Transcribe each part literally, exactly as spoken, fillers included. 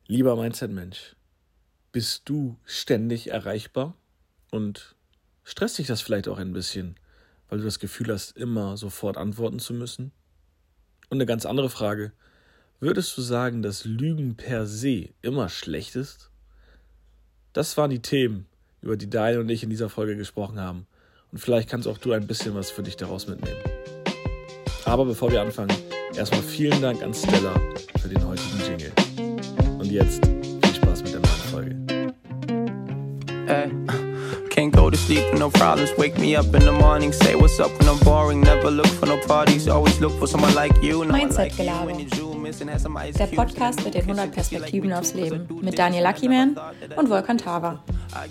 Lieber Mindset-Mensch, bist du ständig erreichbar und stresst dich das vielleicht auch ein bisschen, weil du das Gefühl hast, immer sofort antworten zu müssen? Und eine ganz andere Frage, würdest du sagen, dass Lügen per se immer schlecht ist? Das waren die Themen, über die Daniel und ich in dieser Folge gesprochen haben. Und vielleicht kannst auch du ein bisschen was für dich daraus mitnehmen. Aber bevor wir anfangen, erstmal vielen Dank an Stella für den heutigen Jingle. Und jetzt viel Spaß mit der neuen Folge. Hey, can't go to sleep with no problems. Wake me up in the morning, say what's up when I'm boring. Never look for no parties, always look for someone like you. Mindset-Gelaber. Der Podcast mit den hundert Perspektiven aufs Leben. Mit Daniel Luckyman und Volkan Tava.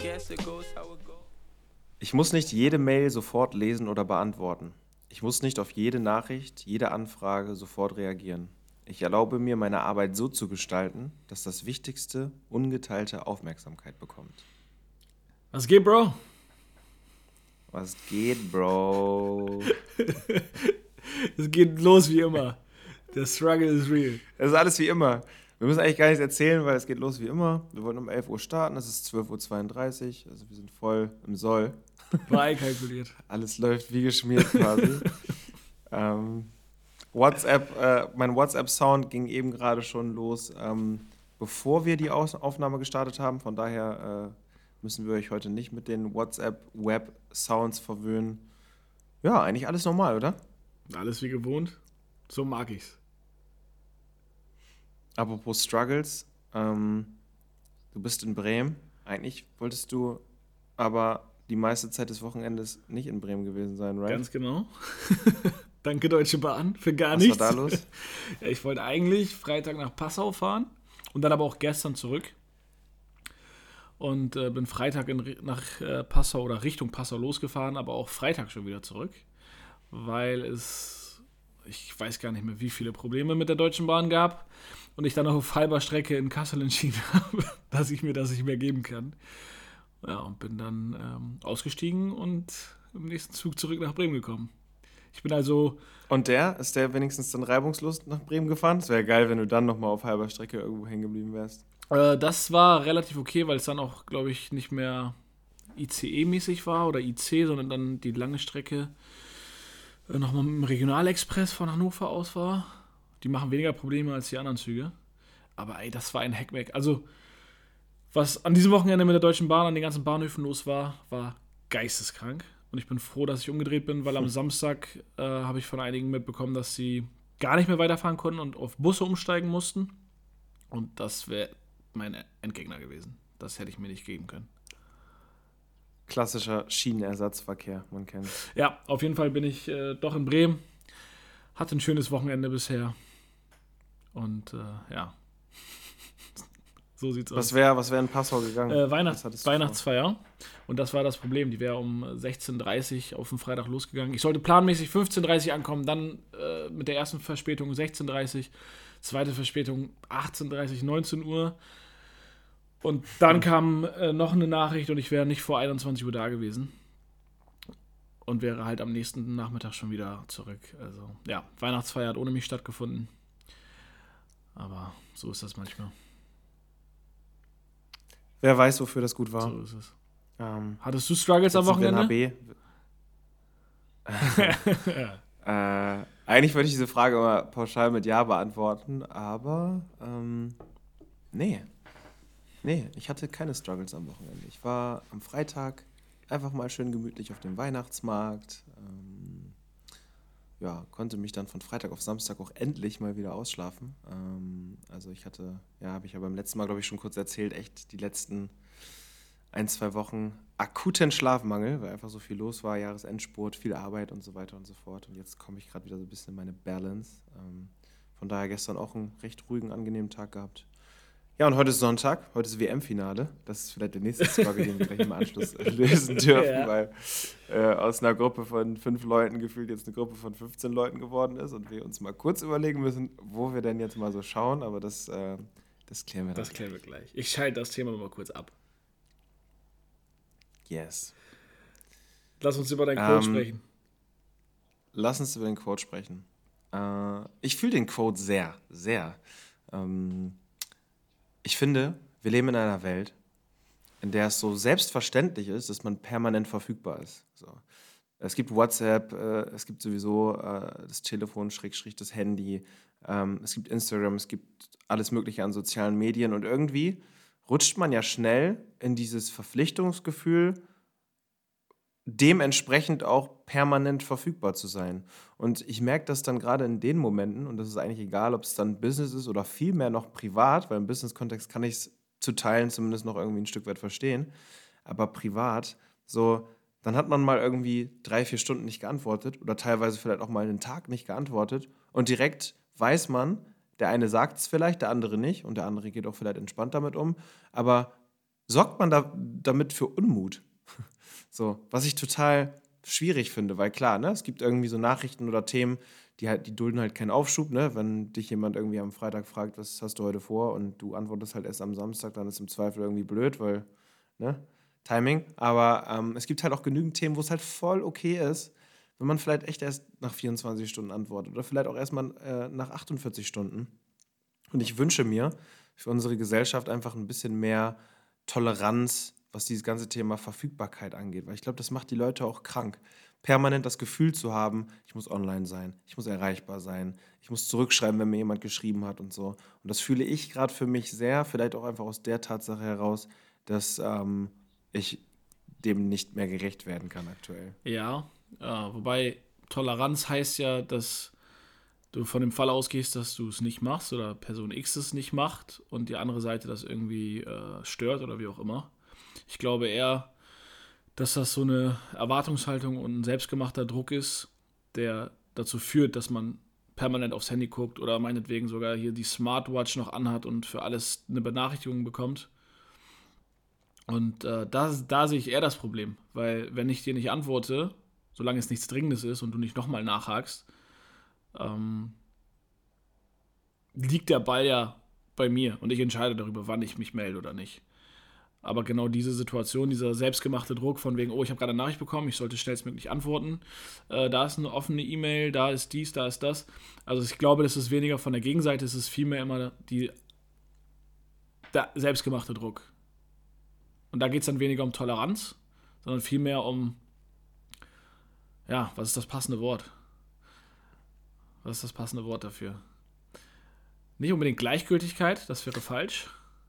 Ich muss nicht jede Mail sofort lesen oder beantworten. Ich muss nicht auf jede Nachricht, jede Anfrage sofort reagieren. Ich erlaube mir, meine Arbeit so zu gestalten, dass das Wichtigste ungeteilte Aufmerksamkeit bekommt. Was geht, Bro? Was geht, Bro? Es geht los wie immer. Der Struggle is real. Es ist alles wie immer. Wir müssen eigentlich gar nichts erzählen, weil es geht los wie immer. Wir wollten um elf Uhr starten, es ist zwölf Uhr zweiunddreißig, also wir sind voll im Soll. War einkalkuliert. Alles läuft wie geschmiert quasi. ähm, WhatsApp, äh, mein WhatsApp-Sound ging eben gerade schon los, ähm, bevor wir die Aus- Aufnahme gestartet haben. Von daher äh, müssen wir euch heute nicht mit den WhatsApp-Web-Sounds verwöhnen. Ja, eigentlich alles normal, oder? Alles wie gewohnt. So mag ich's. Apropos Struggles, ähm, du bist in Bremen. Eigentlich wolltest du aber die meiste Zeit des Wochenendes nicht in Bremen gewesen sein, right? Ganz genau. Danke Deutsche Bahn für gar Was nichts. war da los? Ja, ich wollte eigentlich Freitag nach Passau fahren und dann aber auch gestern zurück. Und äh, bin Freitag in, nach äh, Passau oder Richtung Passau losgefahren, aber auch Freitag schon wieder zurück. Weil es, ich weiß gar nicht mehr, wie viele Probleme mit der Deutschen Bahn gab. Und ich dann noch auf halber Strecke in Kassel entschieden habe, dass ich mir das nicht mehr geben kann. Ja, und bin dann ähm, ausgestiegen und im nächsten Zug zurück nach Bremen gekommen. Ich bin also... Und der? Ist der wenigstens dann reibungslos nach Bremen gefahren? Es wäre geil, wenn du dann nochmal auf halber Strecke irgendwo hängen geblieben wärst. Äh, das war relativ okay, weil es dann auch, glaube ich, nicht mehr I C E-mäßig war oder I C, sondern dann die lange Strecke äh, nochmal mit dem Regionalexpress von Hannover aus war. Die machen weniger Probleme als die anderen Züge. Aber ey, das war ein Hackmack. Also, was an diesem Wochenende mit der Deutschen Bahn an den ganzen Bahnhöfen los war, war geisteskrank. Und ich bin froh, dass ich umgedreht bin, weil am Samstag äh, habe ich von einigen mitbekommen, dass sie gar nicht mehr weiterfahren konnten und auf Busse umsteigen mussten. Und das wäre mein Endgegner gewesen. Das hätte ich mir nicht geben können. Klassischer Schienenersatzverkehr, man kennt es. Ja, auf jeden Fall bin ich äh, doch in Bremen. Hatte ein schönes Wochenende bisher. Und äh, ja, so sieht's Was aus. wäre was wär in Passau gegangen? Äh, Weihnachts- Was hattest du Weihnachtsfeier. Und das war das Problem. Die wäre um sechzehn Uhr dreißig auf den Freitag losgegangen. Ich sollte planmäßig fünfzehn Uhr dreißig ankommen, dann äh, mit der ersten Verspätung sechzehn Uhr dreißig, zweite Verspätung achtzehn Uhr dreißig, neunzehn Uhr. Und dann kam äh, noch eine Nachricht und ich wäre nicht vor einundzwanzig Uhr da gewesen. Und wäre halt am nächsten Nachmittag schon wieder zurück. Also ja, Weihnachtsfeier hat ohne mich stattgefunden. Aber so ist das manchmal. Wer weiß, wofür das gut war. So ist es. Ähm, Hattest du Struggles am jetzt sind wir in Wochenende? H B. äh, eigentlich würde ich diese Frage immer pauschal mit Ja beantworten, aber ähm, nee. Nee, ich hatte keine Struggles am Wochenende. Ich war am Freitag einfach mal schön gemütlich auf dem Weihnachtsmarkt. Ähm, ja, konnte mich dann von Freitag auf Samstag auch endlich mal wieder ausschlafen. Ähm, also ich hatte, ja, habe ich ja beim letzten Mal, glaube ich, schon kurz erzählt, echt die letzten ein, zwei Wochen akuten Schlafmangel, weil einfach so viel los war, Jahresendspurt, viel Arbeit und so weiter und so fort. Und jetzt komme ich gerade wieder so ein bisschen in meine Balance. Ähm, von daher gestern auch einen recht ruhigen, angenehmen Tag gehabt. Ja, und heute ist Sonntag, heute ist W M-Finale. Das ist vielleicht der nächste Struggle, den wir gleich im Anschluss lösen dürfen, Ja. weil äh, aus einer Gruppe von fünf Leuten gefühlt jetzt eine Gruppe von fünfzehn Leuten geworden ist und wir uns mal kurz überlegen müssen, wo wir denn jetzt mal so schauen, aber das, äh, das klären wir dann. Das klären wir gleich. Ich schalte das Thema mal kurz ab. Yes. Lass uns über deinen Quote Ähm, sprechen. Lass uns über den Quote sprechen. Äh, ich fühle den Quote sehr, sehr. Ähm, ich finde, wir leben in einer Welt, in der es so selbstverständlich ist, dass man permanent verfügbar ist. So. Es gibt WhatsApp, äh, es gibt sowieso äh, das Telefon, Schrägstrich das Handy, ähm, es gibt Instagram, es gibt alles Mögliche an sozialen Medien und irgendwie rutscht man ja schnell in dieses Verpflichtungsgefühl, dementsprechend auch permanent verfügbar zu sein. Und ich merke das dann gerade in den Momenten, und das ist eigentlich egal, ob es dann Business ist oder vielmehr noch privat, weil im Business-Kontext kann ich es zu Teilen zumindest noch irgendwie ein Stück weit verstehen, aber privat, so, dann hat man mal irgendwie drei, vier Stunden nicht geantwortet oder teilweise vielleicht auch mal einen Tag nicht geantwortet und direkt weiß man, der eine sagt es vielleicht, der andere nicht und der andere geht auch vielleicht entspannt damit um, aber sorgt man da, damit für Unmut? So, was ich total schwierig finde, weil klar, ne, es gibt irgendwie so Nachrichten oder Themen, die halt, die dulden halt keinen Aufschub, ne? Wenn dich jemand irgendwie am Freitag fragt, was hast du heute vor und du antwortest halt erst am Samstag, dann ist im Zweifel irgendwie blöd, weil, ne, Timing. Aber ähm, es gibt halt auch genügend Themen, wo es halt voll okay ist, wenn man vielleicht echt erst nach vierundzwanzig Stunden antwortet oder vielleicht auch erstmal äh, nach achtundvierzig Stunden. Und ich wünsche mir für unsere Gesellschaft einfach ein bisschen mehr Toleranz, was dieses ganze Thema Verfügbarkeit angeht. Weil ich glaube, das macht die Leute auch krank. Permanent das Gefühl zu haben, ich muss online sein, ich muss erreichbar sein, ich muss zurückschreiben, wenn mir jemand geschrieben hat und so. Und das fühle ich gerade für mich sehr, vielleicht auch einfach aus der Tatsache heraus, dass ähm, ich dem nicht mehr gerecht werden kann aktuell. Ja, äh, wobei Toleranz heißt ja, dass du von dem Fall ausgehst, dass du es nicht machst oder Person X es nicht macht und die andere Seite das irgendwie äh, stört oder wie auch immer. Ich glaube eher, dass das so eine Erwartungshaltung und ein selbstgemachter Druck ist, der dazu führt, dass man permanent aufs Handy guckt oder meinetwegen sogar hier die Smartwatch noch anhat und für alles eine Benachrichtigung bekommt. Und äh, da, da sehe ich eher das Problem, weil wenn ich dir nicht antworte, solange es nichts Dringendes ist und du nicht nochmal nachhakst, ähm, liegt der Ball ja bei mir und ich entscheide darüber, wann ich mich melde oder nicht. Aber genau diese Situation, dieser selbstgemachte Druck von wegen, oh, ich habe gerade eine Nachricht bekommen, ich sollte schnellstmöglich antworten, äh, da ist eine offene E-Mail, da ist dies, da ist das. Also ich glaube, das ist weniger von der Gegenseite, es ist vielmehr immer die, der selbstgemachte Druck. Und da geht es dann weniger um Toleranz, sondern vielmehr um, ja, was ist das passende Wort? Was ist das passende Wort dafür? Nicht unbedingt Gleichgültigkeit, das wäre falsch,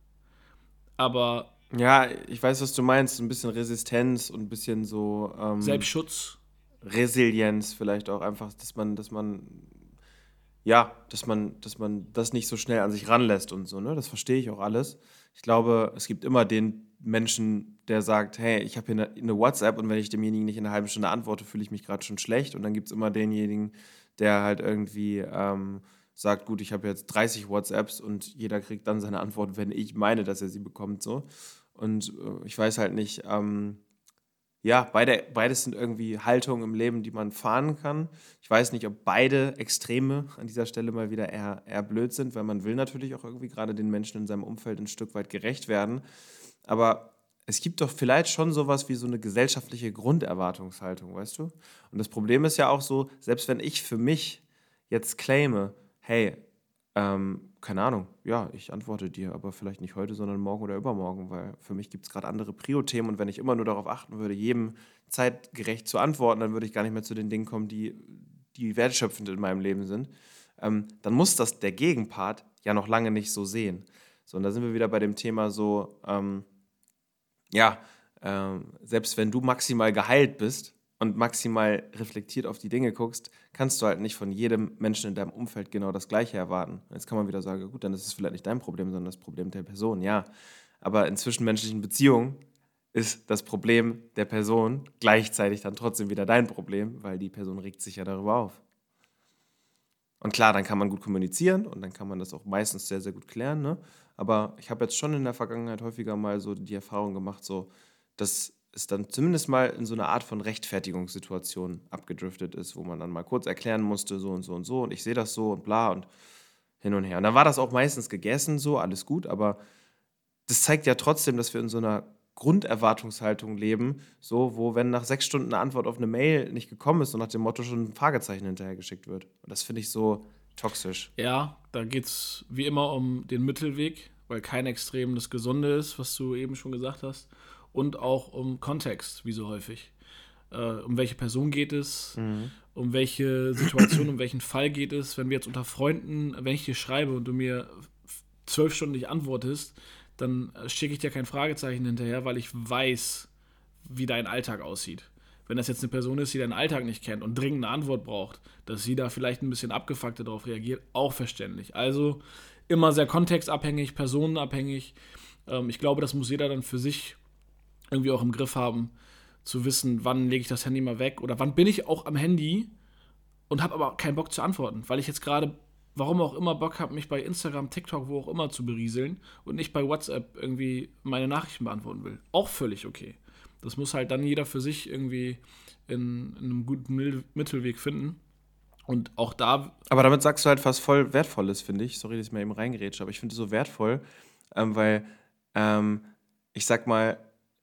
aber Ja, ich weiß, was du meinst. Ein bisschen Resistenz und ein bisschen so ähm, Selbstschutz. Resilienz vielleicht auch einfach, dass man, dass man, ja, dass man, dass man das nicht so schnell an sich ranlässt und so, ne? Das verstehe ich auch alles. Ich glaube, es gibt immer den Menschen, der sagt, hey, ich habe hier eine, eine WhatsApp und wenn ich demjenigen nicht in einer halben Stunde antworte, fühle ich mich gerade schon schlecht. Und dann gibt es immer denjenigen, der halt irgendwie ähm, sagt, gut, ich habe jetzt dreißig WhatsApps und jeder kriegt dann seine Antwort, wenn ich meine, dass er sie bekommt, so. Und äh, ich weiß halt nicht, ähm, ja, beide, beides sind irgendwie Haltungen im Leben, die man fahren kann. Ich weiß nicht, ob beide Extreme an dieser Stelle mal wieder eher, eher blöd sind, weil man will natürlich auch irgendwie gerade den Menschen in seinem Umfeld ein Stück weit gerecht werden. Aber es gibt doch vielleicht schon sowas wie so eine gesellschaftliche Grunderwartungshaltung, weißt du? Und das Problem ist ja auch so, selbst wenn ich für mich jetzt claime, hey, ähm, keine Ahnung, ja, ich antworte dir, aber vielleicht nicht heute, sondern morgen oder übermorgen, weil für mich gibt es gerade andere Prio-Themen und wenn ich immer nur darauf achten würde, jedem zeitgerecht zu antworten, dann würde ich gar nicht mehr zu den Dingen kommen, die, die wertschöpfend in meinem Leben sind. Ähm, dann muss das der Gegenpart ja noch lange nicht so sehen. So, und da sind wir wieder bei dem Thema so, ähm, ja, ähm, selbst wenn du maximal geheilt bist und maximal reflektiert auf die Dinge guckst, kannst du halt nicht von jedem Menschen in deinem Umfeld genau das Gleiche erwarten. Jetzt kann man wieder sagen, gut, dann ist es vielleicht nicht dein Problem, sondern das Problem der Person, ja. Aber in zwischenmenschlichen Beziehungen ist das Problem der Person gleichzeitig dann trotzdem wieder dein Problem, weil die Person regt sich ja darüber auf. Und klar, dann kann man gut kommunizieren und dann kann man das auch meistens sehr, sehr gut klären, ne? Aber ich habe jetzt schon in der Vergangenheit häufiger mal so die Erfahrung gemacht, so, dass es dann zumindest mal in so eine Art von Rechtfertigungssituation abgedriftet ist, wo man dann mal kurz erklären musste, so und so und so und ich sehe das so und bla und hin und her. Und dann war das auch meistens gegessen, so, alles gut, aber das zeigt ja trotzdem, dass wir in so einer Grunderwartungshaltung leben, so, wo, wenn nach sechs Stunden eine Antwort auf eine Mail nicht gekommen ist und nach dem Motto schon ein Fragezeichen hinterhergeschickt wird. Und das finde ich so toxisch. Ja, da geht es wie immer um den Mittelweg weil kein Extrem das Gesunde ist, was du eben schon gesagt hast. Und auch um Kontext, wie so häufig. Äh, um welche Person geht es, mhm. um welche Situation, um welchen Fall geht es. Wenn wir jetzt unter Freunden, wenn ich dir schreibe und du mir zwölf Stunden nicht antwortest, dann schicke ich dir kein Fragezeichen hinterher, weil ich weiß, wie dein Alltag aussieht. Wenn das jetzt eine Person ist, die deinen Alltag nicht kennt und dringend eine Antwort braucht, dass sie da vielleicht ein bisschen abgefuckter darauf reagiert, auch verständlich. Also immer sehr kontextabhängig, personenabhängig. Ähm, ich glaube, das muss jeder dann für sich irgendwie auch im Griff haben, zu wissen, wann lege ich das Handy mal weg oder wann bin ich auch am Handy und habe aber keinen Bock zu antworten, weil ich jetzt gerade, warum auch immer, Bock habe, mich bei Instagram, TikTok, wo auch immer zu berieseln und nicht bei WhatsApp irgendwie meine Nachrichten beantworten will. Auch völlig okay. Das muss halt dann jeder für sich irgendwie in, in einem guten Mittelweg finden. Und auch da... Aber damit sagst du halt was voll Wertvolles, finde ich. Sorry, dass ich mal eben reingerätsche, aber ich finde es so wertvoll, ähm, weil ähm, ich sag mal,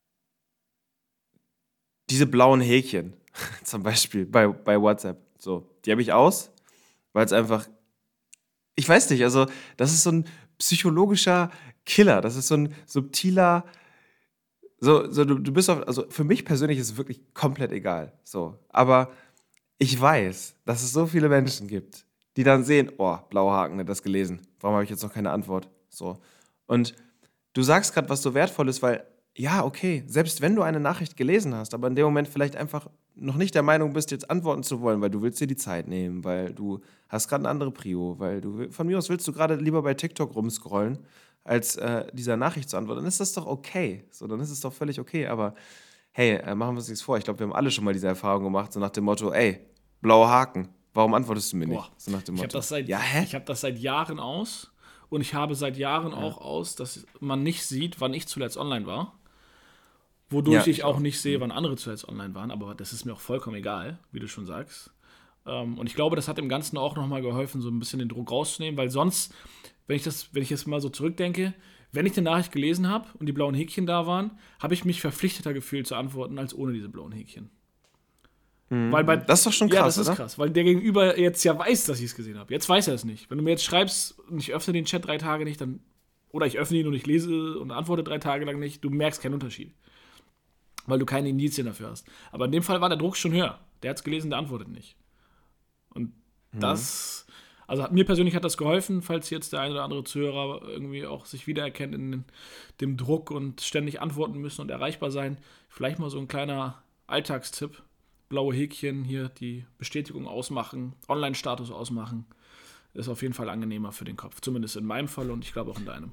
diese blauen Häkchen zum Beispiel bei, bei WhatsApp, so, die habe ich aus, weil es einfach, ich weiß nicht, also das ist so ein psychologischer Killer, das ist so ein subtiler, so, so du, du bist auf, also für mich persönlich ist es wirklich komplett egal, so, aber ich weiß, dass es so viele Menschen gibt, die dann sehen, oh, blauer Haken, nicht das gelesen, warum habe ich jetzt noch keine Antwort, so, und du sagst gerade was so Wertvolles, weil ja, okay, selbst wenn du eine Nachricht gelesen hast, aber in dem Moment vielleicht einfach noch nicht der Meinung bist, jetzt antworten zu wollen, weil du willst dir die Zeit nehmen, weil du hast gerade eine andere Prio, weil du, von mir aus willst du gerade lieber bei TikTok rumscrollen, als äh, dieser Nachricht zu antworten, dann ist das doch okay. So, dann ist es doch völlig okay, aber hey, äh, machen wir uns nichts vor. Ich glaube, wir haben alle schon mal diese Erfahrung gemacht, so nach dem Motto, ey, blauer Haken, warum antwortest du mir nicht? Boah, so nach dem Motto. Ich habe das, seit, ja, hä? ich hab das seit Jahren aus und ich habe seit Jahren ja. auch aus, dass man nicht sieht, wann ich zuletzt online war. Wodurch ja, ich, ich auch, auch nicht sehe, wann andere zuletzt online waren, aber das ist mir auch vollkommen egal, wie du schon sagst. Ähm, und ich glaube, das hat dem Ganzen auch nochmal geholfen, so ein bisschen den Druck rauszunehmen, weil sonst, wenn ich das, wenn ich jetzt mal so zurückdenke, wenn ich die Nachricht gelesen habe und die blauen Häkchen da waren, habe ich mich verpflichteter gefühlt zu antworten, als ohne diese blauen Häkchen. Mhm. Weil bei, das ist doch schon krass, Ja, das ist oder? krass, weil der Gegenüber jetzt ja weiß, dass ich es gesehen habe. Jetzt weiß er es nicht. Wenn du mir jetzt schreibst und ich öffne den Chat drei Tage nicht, dann oder ich öffne ihn und ich lese und antworte drei Tage lang nicht, du merkst keinen Unterschied. Weil du keine Indizien dafür hast. Aber in dem Fall war der Druck schon höher. Der hat es gelesen, der antwortet nicht. Und mhm. das, also mir persönlich hat das geholfen, falls jetzt der ein oder andere Zuhörer irgendwie auch sich wiedererkennt in dem Druck und ständig antworten müssen und erreichbar sein. Vielleicht mal so ein kleiner Alltagstipp. Blaue Häkchen hier, die Bestätigung ausmachen, Online-Status ausmachen. Ist auf jeden Fall angenehmer für den Kopf. Zumindest in meinem Fall und ich glaube auch in deinem.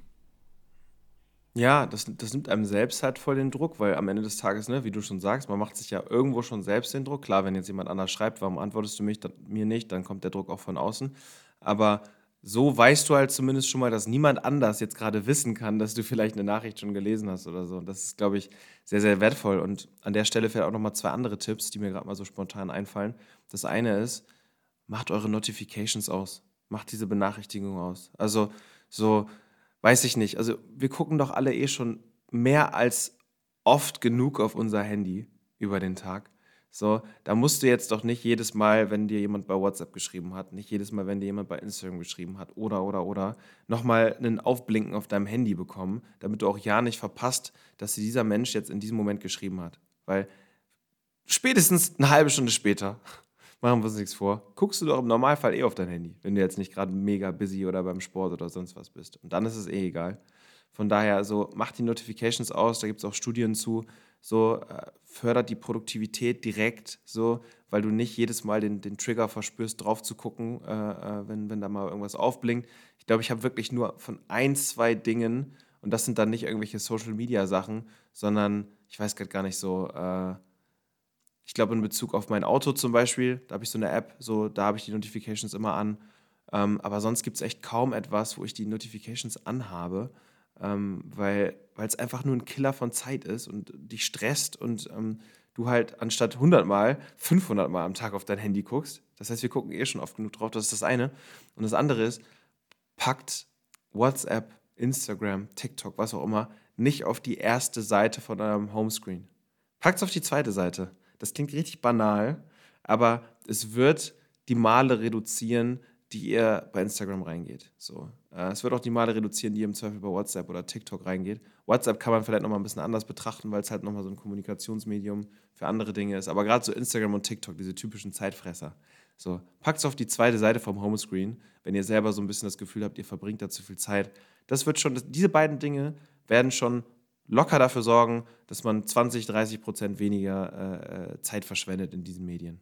Ja, das, das nimmt einem selbst halt voll den Druck, weil am Ende des Tages, ne, wie du schon sagst, man macht sich ja irgendwo schon selbst den Druck. Klar, wenn jetzt jemand anders schreibt, warum antwortest du mich, dann, mir nicht, dann kommt der Druck auch von außen. Aber so weißt du halt zumindest schon mal, dass niemand anders jetzt gerade wissen kann, dass du vielleicht eine Nachricht schon gelesen hast oder so. Und das ist, glaube ich, sehr, sehr wertvoll. Und an der Stelle vielleicht auch nochmal zwei andere Tipps, die mir gerade mal so spontan einfallen. Das eine ist, macht eure Notifications aus. Macht diese Benachrichtigung aus. Also so... Weiß ich nicht. Also wir gucken doch alle eh schon mehr als oft genug auf unser Handy über den Tag. So, da musst du jetzt doch nicht jedes Mal, wenn dir jemand bei WhatsApp geschrieben hat, nicht jedes Mal, wenn dir jemand bei Instagram geschrieben hat oder, oder, oder, nochmal einen Aufblinken auf deinem Handy bekommen, damit du auch ja nicht verpasst, dass dir dieser Mensch jetzt in diesem Moment geschrieben hat. Weil spätestens eine halbe Stunde später, machen wir uns nichts vor, guckst du doch im Normalfall eh auf dein Handy, wenn du jetzt nicht gerade mega busy oder beim Sport oder sonst was bist. Und dann ist es eh egal. Von daher, so, macht die Notifications aus, da gibt es auch Studien zu, so, äh, fördert die Produktivität direkt, so, weil du nicht jedes Mal den, den Trigger verspürst, drauf zu gucken, äh, äh, wenn, wenn da mal irgendwas aufblinkt. Ich glaube, ich habe wirklich nur von ein, zwei Dingen, und das sind dann nicht irgendwelche Social-Media-Sachen, sondern, ich weiß gerade gar nicht so, äh, ich glaube, in Bezug auf mein Auto zum Beispiel, da habe ich so eine App, so, da habe ich die Notifications immer an. Ähm, aber sonst gibt es echt kaum etwas, wo ich die Notifications anhabe, ähm, weil es einfach nur ein Killer von Zeit ist und dich stresst und ähm, du halt anstatt hundert Mal, fünfhundert Mal am Tag auf dein Handy guckst. Das heißt, wir gucken eh schon oft genug drauf, das ist das eine. Und das andere ist, packt WhatsApp, Instagram, TikTok, was auch immer, nicht auf die erste Seite von eurem Homescreen. Packt es auf die zweite Seite. Das klingt richtig banal, aber es wird die Male reduzieren, die ihr bei Instagram reingeht. So. Äh, es wird auch die Male reduzieren, die ihr im Zweifel bei WhatsApp oder TikTok reingeht. WhatsApp kann man vielleicht nochmal ein bisschen anders betrachten, weil es halt nochmal so ein Kommunikationsmedium für andere Dinge ist. Aber gerade so Instagram und TikTok, diese typischen Zeitfresser. So, packt es auf die zweite Seite vom Homescreen, wenn ihr selber so ein bisschen das Gefühl habt, ihr verbringt da zu viel Zeit. Das wird schon, diese beiden Dinge werden schon locker dafür sorgen, dass man zwanzig, dreißig Prozent weniger äh, Zeit verschwendet in diesen Medien.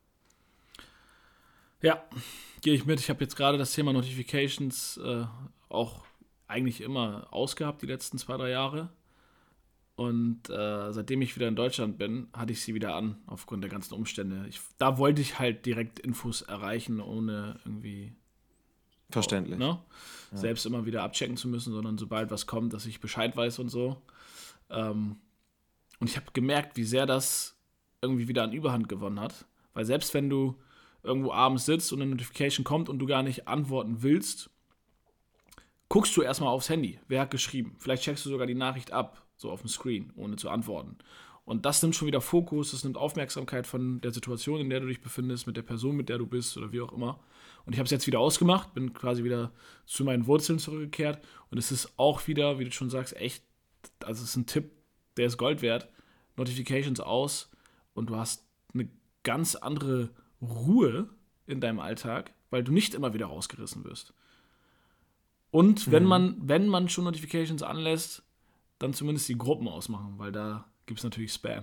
Ja, gehe ich mit. Ich habe jetzt gerade das Thema Notifications äh, auch eigentlich immer ausgehabt, die letzten zwei, drei Jahre. Und äh, seitdem ich wieder in Deutschland bin, hatte ich sie wieder an, aufgrund der ganzen Umstände. Ich, da wollte ich halt direkt Infos erreichen, ohne irgendwie... Verständlich. Ne? Ja. Selbst immer wieder abchecken zu müssen, sondern sobald was kommt, dass ich Bescheid weiß und so. Ähm, und ich habe gemerkt, wie sehr das irgendwie wieder an Überhand gewonnen hat. Weil selbst wenn du irgendwo abends sitzt und eine Notification kommt und du gar nicht antworten willst, guckst du erstmal aufs Handy. Wer hat geschrieben? Vielleicht checkst du sogar die Nachricht ab, so auf dem Screen, ohne zu antworten. Und das nimmt schon wieder Fokus, das nimmt Aufmerksamkeit von der Situation, in der du dich befindest, mit der Person, mit der du bist oder wie auch immer. Und ich habe es jetzt wieder ausgemacht, bin quasi wieder zu meinen Wurzeln zurückgekehrt. Und es ist auch wieder, wie du schon sagst, echt, also es ist ein Tipp, der ist Gold wert. Notifications aus und du hast eine ganz andere Ruhe in deinem Alltag, weil du nicht immer wieder rausgerissen wirst. Und wenn man, wenn man schon Notifications anlässt, dann zumindest die Gruppen ausmachen, weil da gibt es natürlich Spam.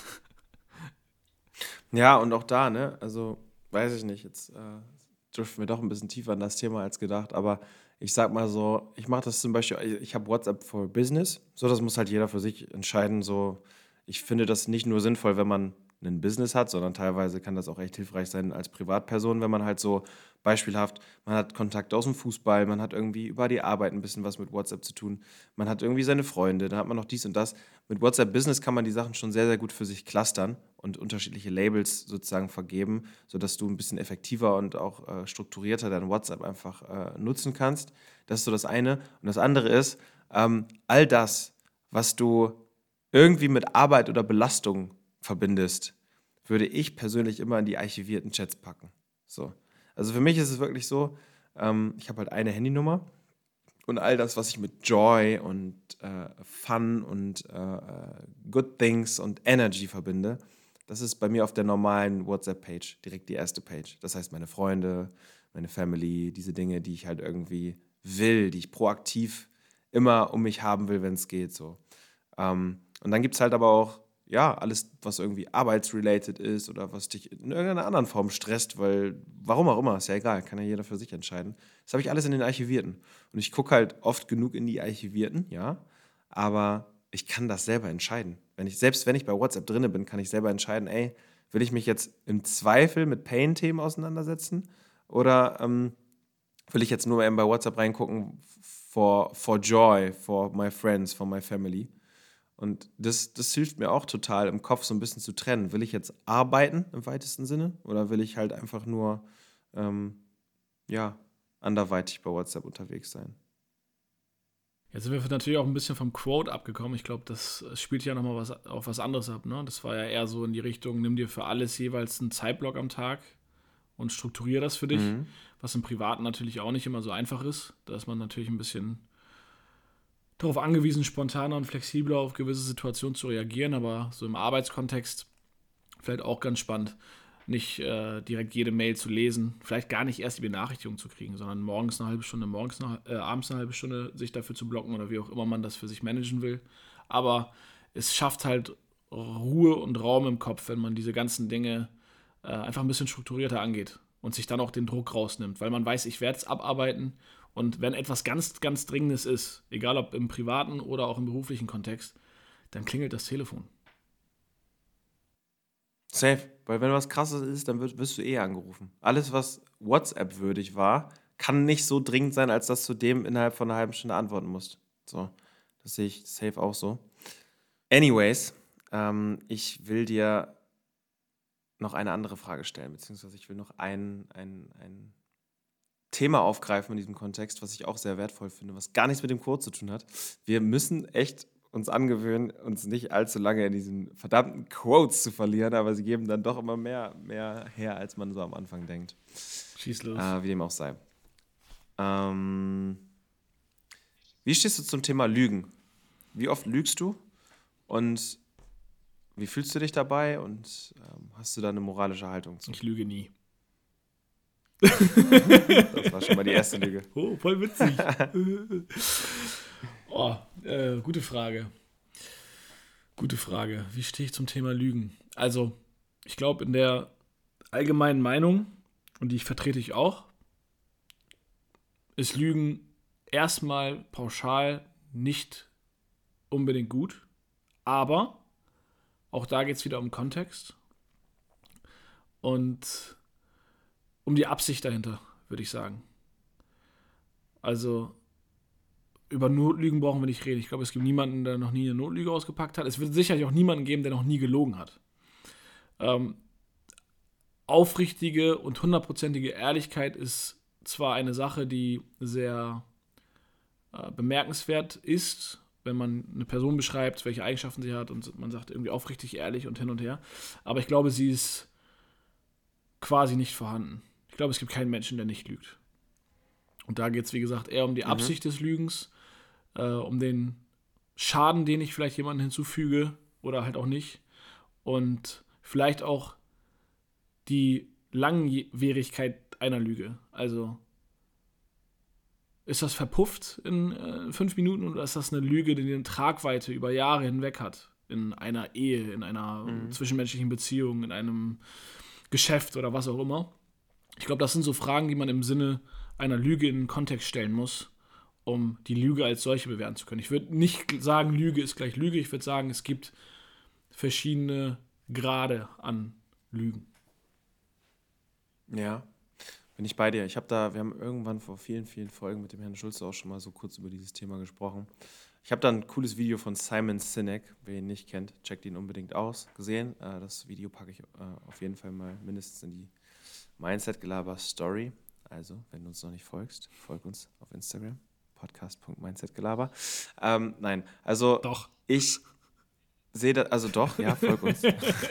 Ja, und auch da, ne, also weiß ich nicht, jetzt äh, driften wir doch ein bisschen tiefer in das Thema als gedacht, aber ich sag mal so, ich mache das zum Beispiel, ich habe WhatsApp for Business, so das muss halt jeder für sich entscheiden, so ich finde das nicht nur sinnvoll, wenn man ein Business hat, sondern teilweise kann das auch echt hilfreich sein als Privatperson, wenn man halt so beispielhaft, man hat Kontakt aus dem Fußball, man hat irgendwie über die Arbeit ein bisschen was mit WhatsApp zu tun, man hat irgendwie seine Freunde, dann hat man noch dies und das. Mit WhatsApp Business kann man die Sachen schon sehr, sehr gut für sich clustern und unterschiedliche Labels sozusagen vergeben, sodass du ein bisschen effektiver und auch äh, strukturierter dein WhatsApp einfach äh, nutzen kannst. Das ist so das eine. Und das andere ist, ähm, all das, was du irgendwie mit Arbeit oder Belastung verbindest, würde ich persönlich immer in die archivierten Chats packen. So. Also für mich ist es wirklich so, ähm, ich habe halt eine Handynummer und all das, was ich mit Joy und äh, Fun und äh, Good Things und Energy verbinde, das ist bei mir auf der normalen WhatsApp-Page, direkt die erste Page. Das heißt meine Freunde, meine Family, diese Dinge, die ich halt irgendwie will, die ich proaktiv immer um mich haben will, wenn es geht. So. Ähm, und dann gibt es halt aber auch ja, alles, was irgendwie arbeitsrelated ist oder was dich in irgendeiner anderen Form stresst, weil, warum auch immer, ist ja egal, kann ja jeder für sich entscheiden. Das habe ich alles in den Archivierten. Und ich gucke halt oft genug in die Archivierten, ja, aber ich kann das selber entscheiden. Wenn ich, selbst wenn ich bei WhatsApp drinne bin, kann ich selber entscheiden, ey, will ich mich jetzt im Zweifel mit Pain-Themen auseinandersetzen oder ähm, will ich jetzt nur eben bei WhatsApp reingucken for, for joy, for my friends, for my family. Und das, das hilft mir auch total, im Kopf so ein bisschen zu trennen. Will ich jetzt arbeiten im weitesten Sinne oder will ich halt einfach nur ähm, ja, anderweitig bei WhatsApp unterwegs sein? Jetzt sind wir natürlich auch ein bisschen vom Quote abgekommen. Ich glaube, das spielt ja nochmal was, auf was anderes ab. Ne? Das war ja eher so in die Richtung, nimm dir für alles jeweils einen Zeitblock am Tag und strukturiere das für dich, mhm. was im Privaten natürlich auch nicht immer so einfach ist. Da ist man natürlich ein bisschen darauf angewiesen, spontaner und flexibler auf gewisse Situationen zu reagieren, aber so im Arbeitskontext vielleicht auch ganz spannend, nicht äh, direkt jede Mail zu lesen, vielleicht gar nicht erst die Benachrichtigung zu kriegen, sondern morgens eine halbe Stunde, morgens eine, äh, abends eine halbe Stunde sich dafür zu blocken oder wie auch immer man das für sich managen will. Aber es schafft halt Ruhe und Raum im Kopf, wenn man diese ganzen Dinge äh, einfach ein bisschen strukturierter angeht und sich dann auch den Druck rausnimmt, weil man weiß, ich werde es abarbeiten. Und wenn etwas ganz, ganz Dringendes ist, egal ob im privaten oder auch im beruflichen Kontext, dann klingelt das Telefon. Safe, weil wenn was Krasses ist, dann wirst, wirst du eh angerufen. Alles, was WhatsApp-würdig war, kann nicht so dringend sein, als dass du dem innerhalb von einer halben Stunde antworten musst. So, das sehe ich safe auch so. Anyways, ähm, ich will dir noch eine andere Frage stellen, beziehungsweise ich will noch ein, ein, ein Thema aufgreifen in diesem Kontext, was ich auch sehr wertvoll finde, was gar nichts mit dem Quote zu tun hat. Wir müssen echt uns angewöhnen, uns nicht allzu lange in diesen verdammten Quotes zu verlieren, aber sie geben dann doch immer mehr, mehr her, als man so am Anfang denkt. Schieß los. Äh, wie dem auch sei. Ähm, wie stehst du zum Thema Lügen? Wie oft lügst du? Und wie fühlst du dich dabei? Und ähm, hast du da eine moralische Haltung zu? Ich lüge nie. Das war schon mal die erste Lüge. Oh, voll witzig. oh, äh, gute Frage. Gute Frage. Wie stehe ich zum Thema Lügen? Also, ich glaube, in der allgemeinen Meinung, und die vertrete ich auch, ist Lügen erstmal pauschal nicht unbedingt gut. Aber auch da geht es wieder um Kontext und um die Absicht dahinter, würde ich sagen. Also über Notlügen brauchen wir nicht reden. Ich glaube, es gibt niemanden, der noch nie eine Notlüge ausgepackt hat. Es wird sicherlich auch niemanden geben, der noch nie gelogen hat. Ähm, aufrichtige und hundertprozentige Ehrlichkeit ist zwar eine Sache, die sehr äh, bemerkenswert ist, wenn man eine Person beschreibt, welche Eigenschaften sie hat und man sagt irgendwie aufrichtig, ehrlich und hin und her. Aber ich glaube, sie ist quasi nicht vorhanden. Ich glaube, es gibt keinen Menschen, der nicht lügt. Und da geht es, wie gesagt, eher um die Mhm. Absicht des Lügens, äh, um den Schaden, den ich vielleicht jemandem hinzufüge oder halt auch nicht. Und vielleicht auch die Langwierigkeit einer Lüge. Also ist das verpufft in äh, fünf Minuten oder ist das eine Lüge, die eine Tragweite über Jahre hinweg hat? In einer Ehe, in einer Mhm. zwischenmenschlichen Beziehung, in einem Geschäft oder was auch immer. Ich glaube, das sind so Fragen, die man im Sinne einer Lüge in den Kontext stellen muss, um die Lüge als solche bewerten zu können. Ich würde nicht sagen, Lüge ist gleich Lüge. Ich würde sagen, es gibt verschiedene Grade an Lügen. Ja, bin ich bei dir. Ich habe da, wir haben irgendwann vor vielen, vielen Folgen mit dem Herrn Schulze auch schon mal so kurz über dieses Thema gesprochen. Ich habe da ein cooles Video von Simon Sinek, wer ihn nicht kennt, checkt ihn unbedingt aus, gesehen. Äh, das Video packe ich äh, auf jeden Fall mal mindestens in die Mindset-Gelaber-Story. Also, wenn du uns noch nicht folgst, folg uns auf Instagram, podcast punkt mindset-gelaber. Ähm, nein, also Doch. ich sehe das, also doch, ja, folg uns.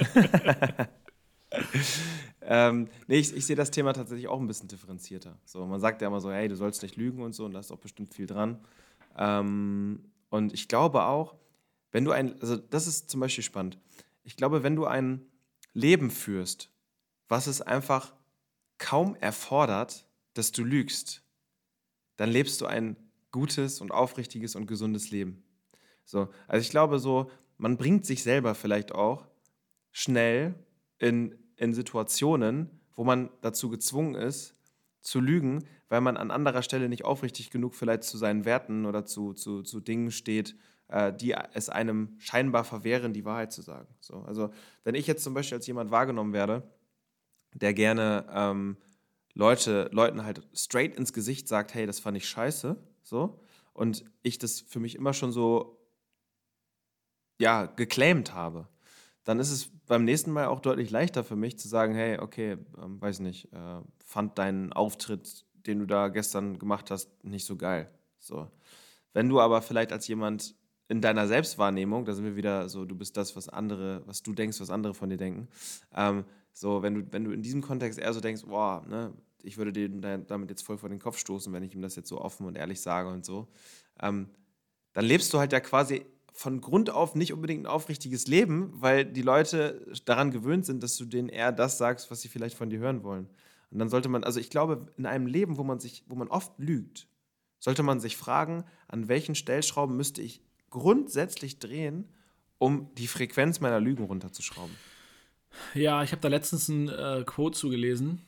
ähm, nee, ich, ich sehe das Thema tatsächlich auch ein bisschen differenzierter. So, man sagt ja immer so, hey, du sollst nicht lügen und so, und da ist auch bestimmt viel dran. Ähm, und ich glaube auch, wenn du ein, also das ist zum Beispiel spannend. Ich glaube, wenn du ein Leben führst, was es einfach kaum erfordert, dass du lügst, dann lebst du ein gutes und aufrichtiges und gesundes Leben. So, also ich glaube so, man bringt sich selber vielleicht auch schnell in, in Situationen, wo man dazu gezwungen ist, zu lügen, weil man an anderer Stelle nicht aufrichtig genug vielleicht zu seinen Werten oder zu, zu, zu Dingen steht, äh, die es einem scheinbar verwehren, die Wahrheit zu sagen. So, also wenn ich jetzt zum Beispiel als jemand wahrgenommen werde, der gerne ähm, Leute, Leuten halt straight ins Gesicht sagt, hey, das fand ich scheiße, so, und ich das für mich immer schon so, ja, geclaimt habe, dann ist es beim nächsten Mal auch deutlich leichter für mich zu sagen, hey, okay, ähm, weiß nicht, äh, fand deinen Auftritt, den du da gestern gemacht hast, nicht so geil. So. Wenn du aber vielleicht als jemand in deiner Selbstwahrnehmung, da sind wir wieder so, du bist das, was andere, was du denkst, was andere von dir denken, ähm, so, wenn du, wenn du in diesem Kontext eher so denkst, boah, ne, ich würde dem damit jetzt voll vor den Kopf stoßen, wenn ich ihm das jetzt so offen und ehrlich sage und so, ähm, dann lebst du halt ja quasi von Grund auf nicht unbedingt ein aufrichtiges Leben, weil die Leute daran gewöhnt sind, dass du denen eher das sagst, was sie vielleicht von dir hören wollen. Und dann sollte man, also ich glaube, in einem Leben, wo man sich, wo man oft lügt, sollte man sich fragen, an welchen Stellschrauben müsste ich grundsätzlich drehen, um die Frequenz meiner Lügen runterzuschrauben. Ja, ich habe da letztens ein äh, Quote zugelesen.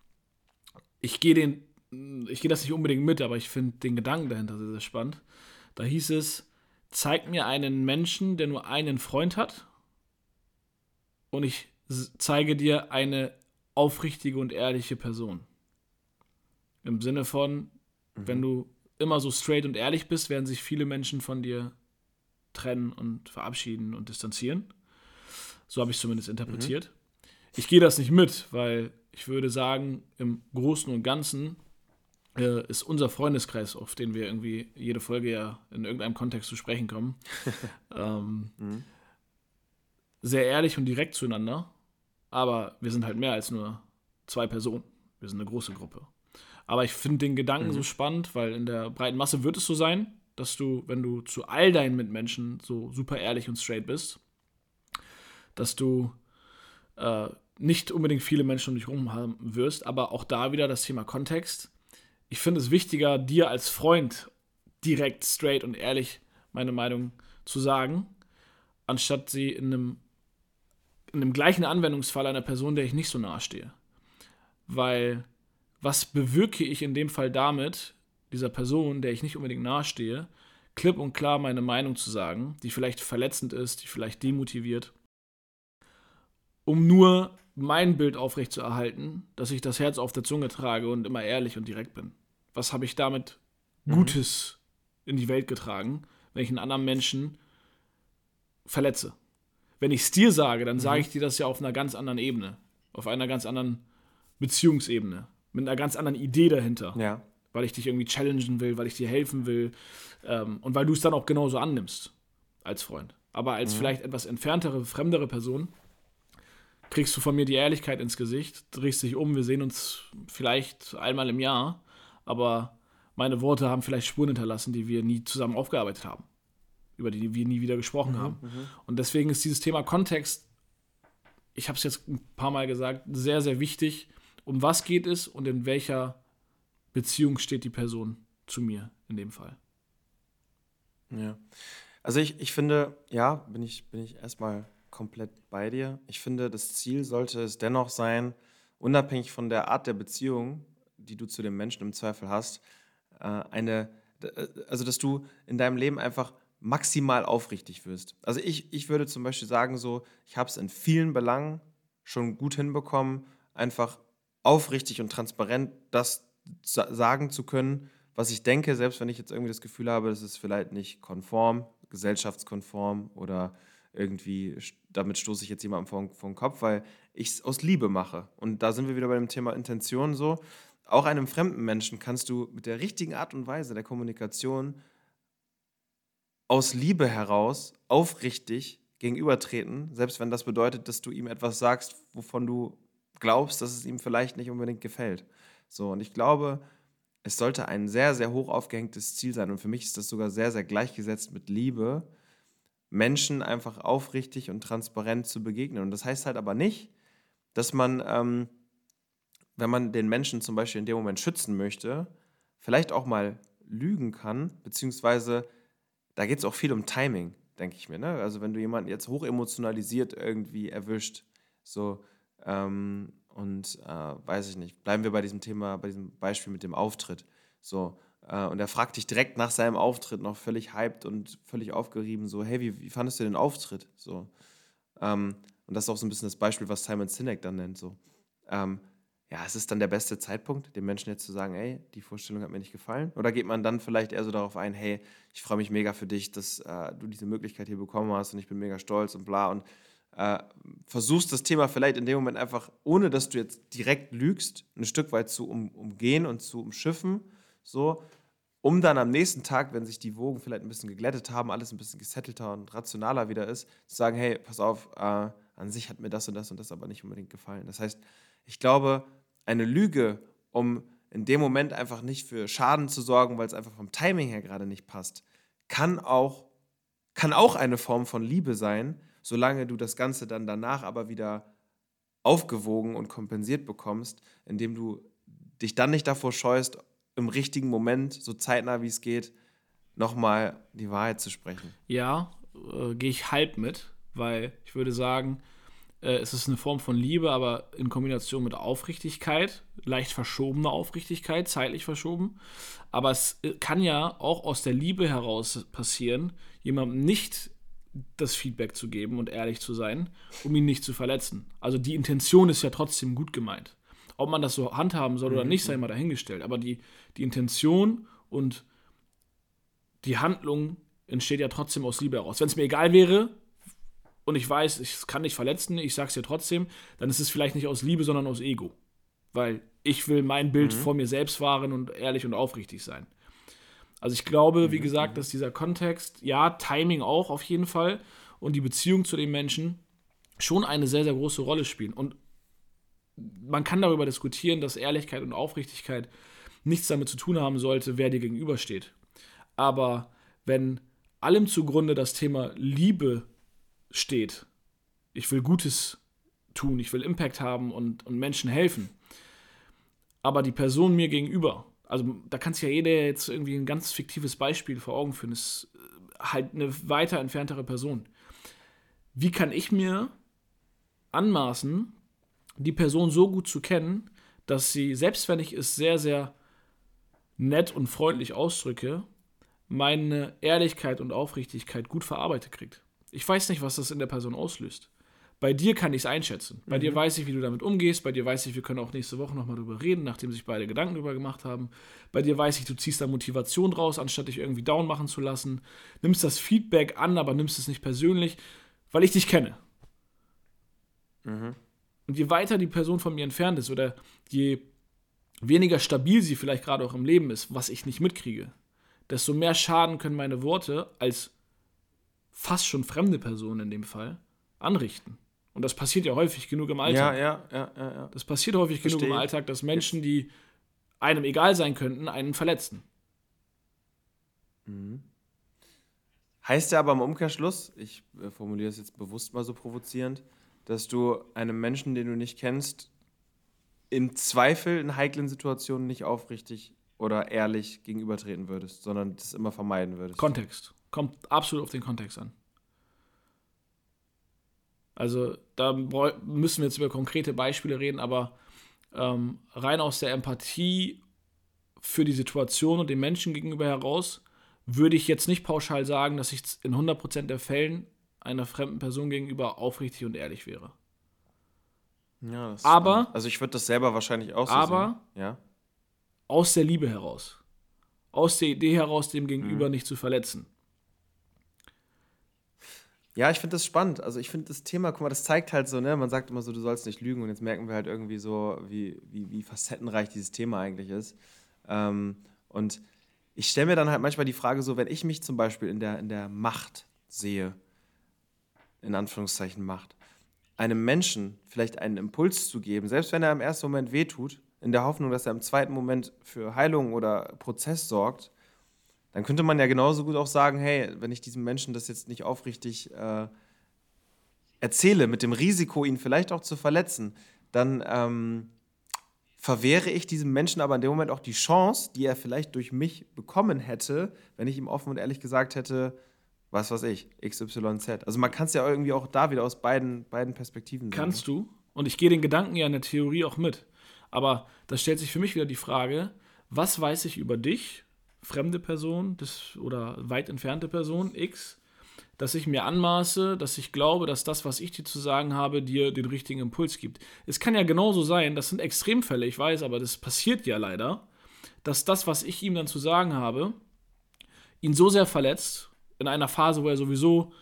Ich gehe den, ich gehe das nicht unbedingt mit, aber ich finde den Gedanken dahinter sehr, sehr spannend. Da hieß es, zeig mir einen Menschen, der nur einen Freund hat, und ich zeige dir eine aufrichtige und ehrliche Person. Im Sinne von, mhm. wenn du immer so straight und ehrlich bist, werden sich viele Menschen von dir trennen und verabschieden und distanzieren. So habe ich es zumindest interpretiert. Mhm. Ich gehe das nicht mit, weil ich würde sagen, im Großen und Ganzen äh, ist unser Freundeskreis, auf den wir irgendwie jede Folge ja in irgendeinem Kontext zu sprechen kommen, ähm, mhm. sehr ehrlich und direkt zueinander, aber wir sind halt mehr als nur zwei Personen. Wir sind eine große Gruppe. Aber ich finde den Gedanken mhm. so spannend, weil in der breiten Masse wird es so sein, dass du, wenn du zu all deinen Mitmenschen so super ehrlich und straight bist, dass du äh, nicht unbedingt viele Menschen um dich herum haben wirst, aber auch da wieder das Thema Kontext. Ich finde es wichtiger, dir als Freund direkt, straight und ehrlich meine Meinung zu sagen, anstatt sie in einem, in einem gleichen Anwendungsfall einer Person, der ich nicht so nahe stehe. Weil was bewirke ich in dem Fall damit, dieser Person, der ich nicht unbedingt nahe stehe, klipp und klar meine Meinung zu sagen, die vielleicht verletzend ist, die vielleicht demotiviert, um nur mein Bild aufrechtzuerhalten, dass ich das Herz auf der Zunge trage und immer ehrlich und direkt bin. Was habe ich damit mhm. Gutes in die Welt getragen, wenn ich einen anderen Menschen verletze? Wenn ich es dir sage, dann mhm. sage ich dir das ja auf einer ganz anderen Ebene, auf einer ganz anderen Beziehungsebene, mit einer ganz anderen Idee dahinter. Ja. Weil ich dich irgendwie challengen will, weil ich dir helfen will ähm, und weil du es dann auch genauso annimmst als Freund. Aber als mhm. vielleicht etwas entferntere, fremdere Person kriegst du von mir die Ehrlichkeit ins Gesicht, drehst dich um, wir sehen uns vielleicht einmal im Jahr, aber meine Worte haben vielleicht Spuren hinterlassen, die wir nie zusammen aufgearbeitet haben, über die wir nie wieder gesprochen mhm. haben. Mhm. Und deswegen ist dieses Thema Kontext, ich habe es jetzt ein paar Mal gesagt, sehr, sehr wichtig. Um was geht es und in welcher Beziehung steht die Person zu mir in dem Fall? Ja, also ich, ich finde, ja, bin ich, bin ich erstmal komplett bei dir. Ich finde, das Ziel sollte es dennoch sein, unabhängig von der Art der Beziehung, die du zu dem Menschen im Zweifel hast, eine, also dass du in deinem Leben einfach maximal aufrichtig wirst. Also ich, ich würde zum Beispiel sagen, so, ich habe es in vielen Belangen schon gut hinbekommen, einfach aufrichtig und transparent das sagen zu können, was ich denke, selbst wenn ich jetzt irgendwie das Gefühl habe, das ist vielleicht nicht konform, gesellschaftskonform oder irgendwie, damit stoße ich jetzt jemandem vor, vor den Kopf, weil ich es aus Liebe mache. Und da sind wir wieder bei dem Thema Intention so. Auch einem fremden Menschen kannst du mit der richtigen Art und Weise der Kommunikation aus Liebe heraus aufrichtig gegenübertreten, selbst wenn das bedeutet, dass du ihm etwas sagst, wovon du glaubst, dass es ihm vielleicht nicht unbedingt gefällt. So, und ich glaube, es sollte ein sehr, sehr hoch aufgehängtes Ziel sein und für mich ist das sogar sehr, sehr gleichgesetzt mit Liebe, Menschen einfach aufrichtig und transparent zu begegnen. Und das heißt halt aber nicht, dass man, ähm, wenn man den Menschen zum Beispiel in dem Moment schützen möchte, vielleicht auch mal lügen kann, beziehungsweise da geht es auch viel um Timing, denke ich mir. Ne? Also wenn du jemanden jetzt hoch emotionalisiert irgendwie erwischt, so, ähm, und äh, weiß ich nicht, bleiben wir bei diesem Thema, bei diesem Beispiel mit dem Auftritt. So, äh, und er fragt dich direkt nach seinem Auftritt noch völlig hyped und völlig aufgerieben, so, hey, wie, wie fandest du den Auftritt? So, ähm, und das ist auch so ein bisschen das Beispiel, was Simon Sinek dann nennt. So, ähm, ja, ist es dann der beste Zeitpunkt, dem Menschen jetzt zu sagen, ey, die Vorstellung hat mir nicht gefallen? Oder geht man dann vielleicht eher so darauf ein, hey, ich freue mich mega für dich, dass äh, du diese Möglichkeit hier bekommen hast und ich bin mega stolz und bla und Äh, versuchst das Thema vielleicht in dem Moment einfach, ohne dass du jetzt direkt lügst, ein Stück weit zu um, umgehen und zu umschiffen, so, um dann am nächsten Tag, wenn sich die Wogen vielleicht ein bisschen geglättet haben, alles ein bisschen gesettelter und rationaler wieder ist, zu sagen, hey, pass auf, äh, an sich hat mir das und das und das aber nicht unbedingt gefallen. Das heißt, ich glaube, eine Lüge, um in dem Moment einfach nicht für Schaden zu sorgen, weil es einfach vom Timing her gerade nicht passt, kann auch, kann auch eine Form von Liebe sein, solange du das Ganze dann danach aber wieder aufgewogen und kompensiert bekommst, indem du dich dann nicht davor scheust, im richtigen Moment, so zeitnah wie es geht, nochmal die Wahrheit zu sprechen. Ja, äh, gehe ich halb mit, weil ich würde sagen, äh, es ist eine Form von Liebe, aber in Kombination mit Aufrichtigkeit, leicht verschobene Aufrichtigkeit, zeitlich verschoben. Aber es kann ja auch aus der Liebe heraus passieren, jemandem nicht das Feedback zu geben und ehrlich zu sein, um ihn nicht zu verletzen. Also die Intention ist ja trotzdem gut gemeint. Ob man das so handhaben soll oder nicht, sei mal dahingestellt. Aber die, die Intention und die Handlung entsteht ja trotzdem aus Liebe heraus. Wenn es mir egal wäre und ich weiß, ich kann nicht verletzen, ich sag's dir trotzdem, dann ist es vielleicht nicht aus Liebe, sondern aus Ego. Weil ich will mein Bild mhm. vor mir selbst wahren und ehrlich und aufrichtig sein. Also ich glaube, wie gesagt, dass dieser Kontext, ja, Timing auch auf jeden Fall und die Beziehung zu den Menschen schon eine sehr, sehr große Rolle spielen. Und man kann darüber diskutieren, dass Ehrlichkeit und Aufrichtigkeit nichts damit zu tun haben sollte, wer dir gegenübersteht. Aber wenn allem zugrunde das Thema Liebe steht, ich will Gutes tun, ich will Impact haben und, und Menschen helfen, aber die Person mir gegenüber, also da kann sich ja jeder jetzt irgendwie ein ganz fiktives Beispiel vor Augen führen, ist halt eine weiter entferntere Person. Wie kann ich mir anmaßen, die Person so gut zu kennen, dass sie, selbst wenn ich es sehr, sehr nett und freundlich ausdrücke, meine Ehrlichkeit und Aufrichtigkeit gut verarbeitet kriegt. Ich weiß nicht, was das in der Person auslöst. Bei dir kann ich es einschätzen. Bei mhm. dir weiß ich, wie du damit umgehst. Bei dir weiß ich, wir können auch nächste Woche nochmal drüber reden, nachdem sich beide Gedanken drüber gemacht haben. Bei dir weiß ich, du ziehst da Motivation draus, anstatt dich irgendwie down machen zu lassen. Nimmst das Feedback an, aber nimmst es nicht persönlich, weil ich dich kenne. Mhm. Und je weiter die Person von mir entfernt ist oder je weniger stabil sie vielleicht gerade auch im Leben ist, was ich nicht mitkriege, desto mehr Schaden können meine Worte als fast schon fremde Person in dem Fall anrichten. Und das passiert ja häufig genug im Alltag. Ja, ja, ja, ja. ja. Das passiert häufig Versteh genug im Alltag, dass Menschen, die einem egal sein könnten, einen verletzen. Mhm. Heißt ja aber im Umkehrschluss, ich äh, formuliere es jetzt bewusst mal so provozierend, dass du einem Menschen, den du nicht kennst, im Zweifel in heiklen Situationen nicht aufrichtig oder ehrlich gegenübertreten würdest, sondern das immer vermeiden würdest. Kontext. Kommt absolut auf den Kontext an. Also da müssen wir jetzt über konkrete Beispiele reden, aber ähm, rein aus der Empathie für die Situation und dem Menschen gegenüber heraus würde ich jetzt nicht pauschal sagen, dass ich in hundert Prozent der Fällen einer fremden Person gegenüber aufrichtig und ehrlich wäre. Ja, das ist aber, spannend. Also ich würde das selber wahrscheinlich auch so aber sehen. Ja? Aus der Liebe heraus. Aus der Idee heraus, dem Gegenüber mhm. nicht zu verletzen. Ja, ich finde das spannend. Also ich finde das Thema, guck mal, das zeigt halt so, ne, man sagt immer so, du sollst nicht lügen und jetzt merken wir halt irgendwie so, wie, wie, wie facettenreich dieses Thema eigentlich ist. Ähm, und ich stelle mir dann halt manchmal die Frage so, wenn ich mich zum Beispiel in der, in der Macht sehe, in Anführungszeichen Macht, einem Menschen vielleicht einen Impuls zu geben, selbst wenn er im ersten Moment wehtut, in der Hoffnung, dass er im zweiten Moment für Heilung oder Prozess sorgt, dann könnte man ja genauso gut auch sagen, hey, wenn ich diesem Menschen das jetzt nicht aufrichtig äh, erzähle, mit dem Risiko, ihn vielleicht auch zu verletzen, dann ähm, verwehre ich diesem Menschen aber in dem Moment auch die Chance, die er vielleicht durch mich bekommen hätte, wenn ich ihm offen und ehrlich gesagt hätte, was weiß ich, X Y Z. Also man kann es ja irgendwie auch da wieder aus beiden, beiden Perspektiven sehen. Kannst du. Und ich gehe den Gedanken ja in der Theorie auch mit. Aber da stellt sich für mich wieder die Frage, was weiß ich über dich, fremde Person das, oder weit entfernte Person X, dass ich mir anmaße, dass ich glaube, dass das, was ich dir zu sagen habe, dir den richtigen Impuls gibt. Es kann ja genauso sein, das sind Extremfälle, ich weiß, aber das passiert ja leider, dass das, was ich ihm dann zu sagen habe, ihn so sehr verletzt, in einer Phase, wo er sowieso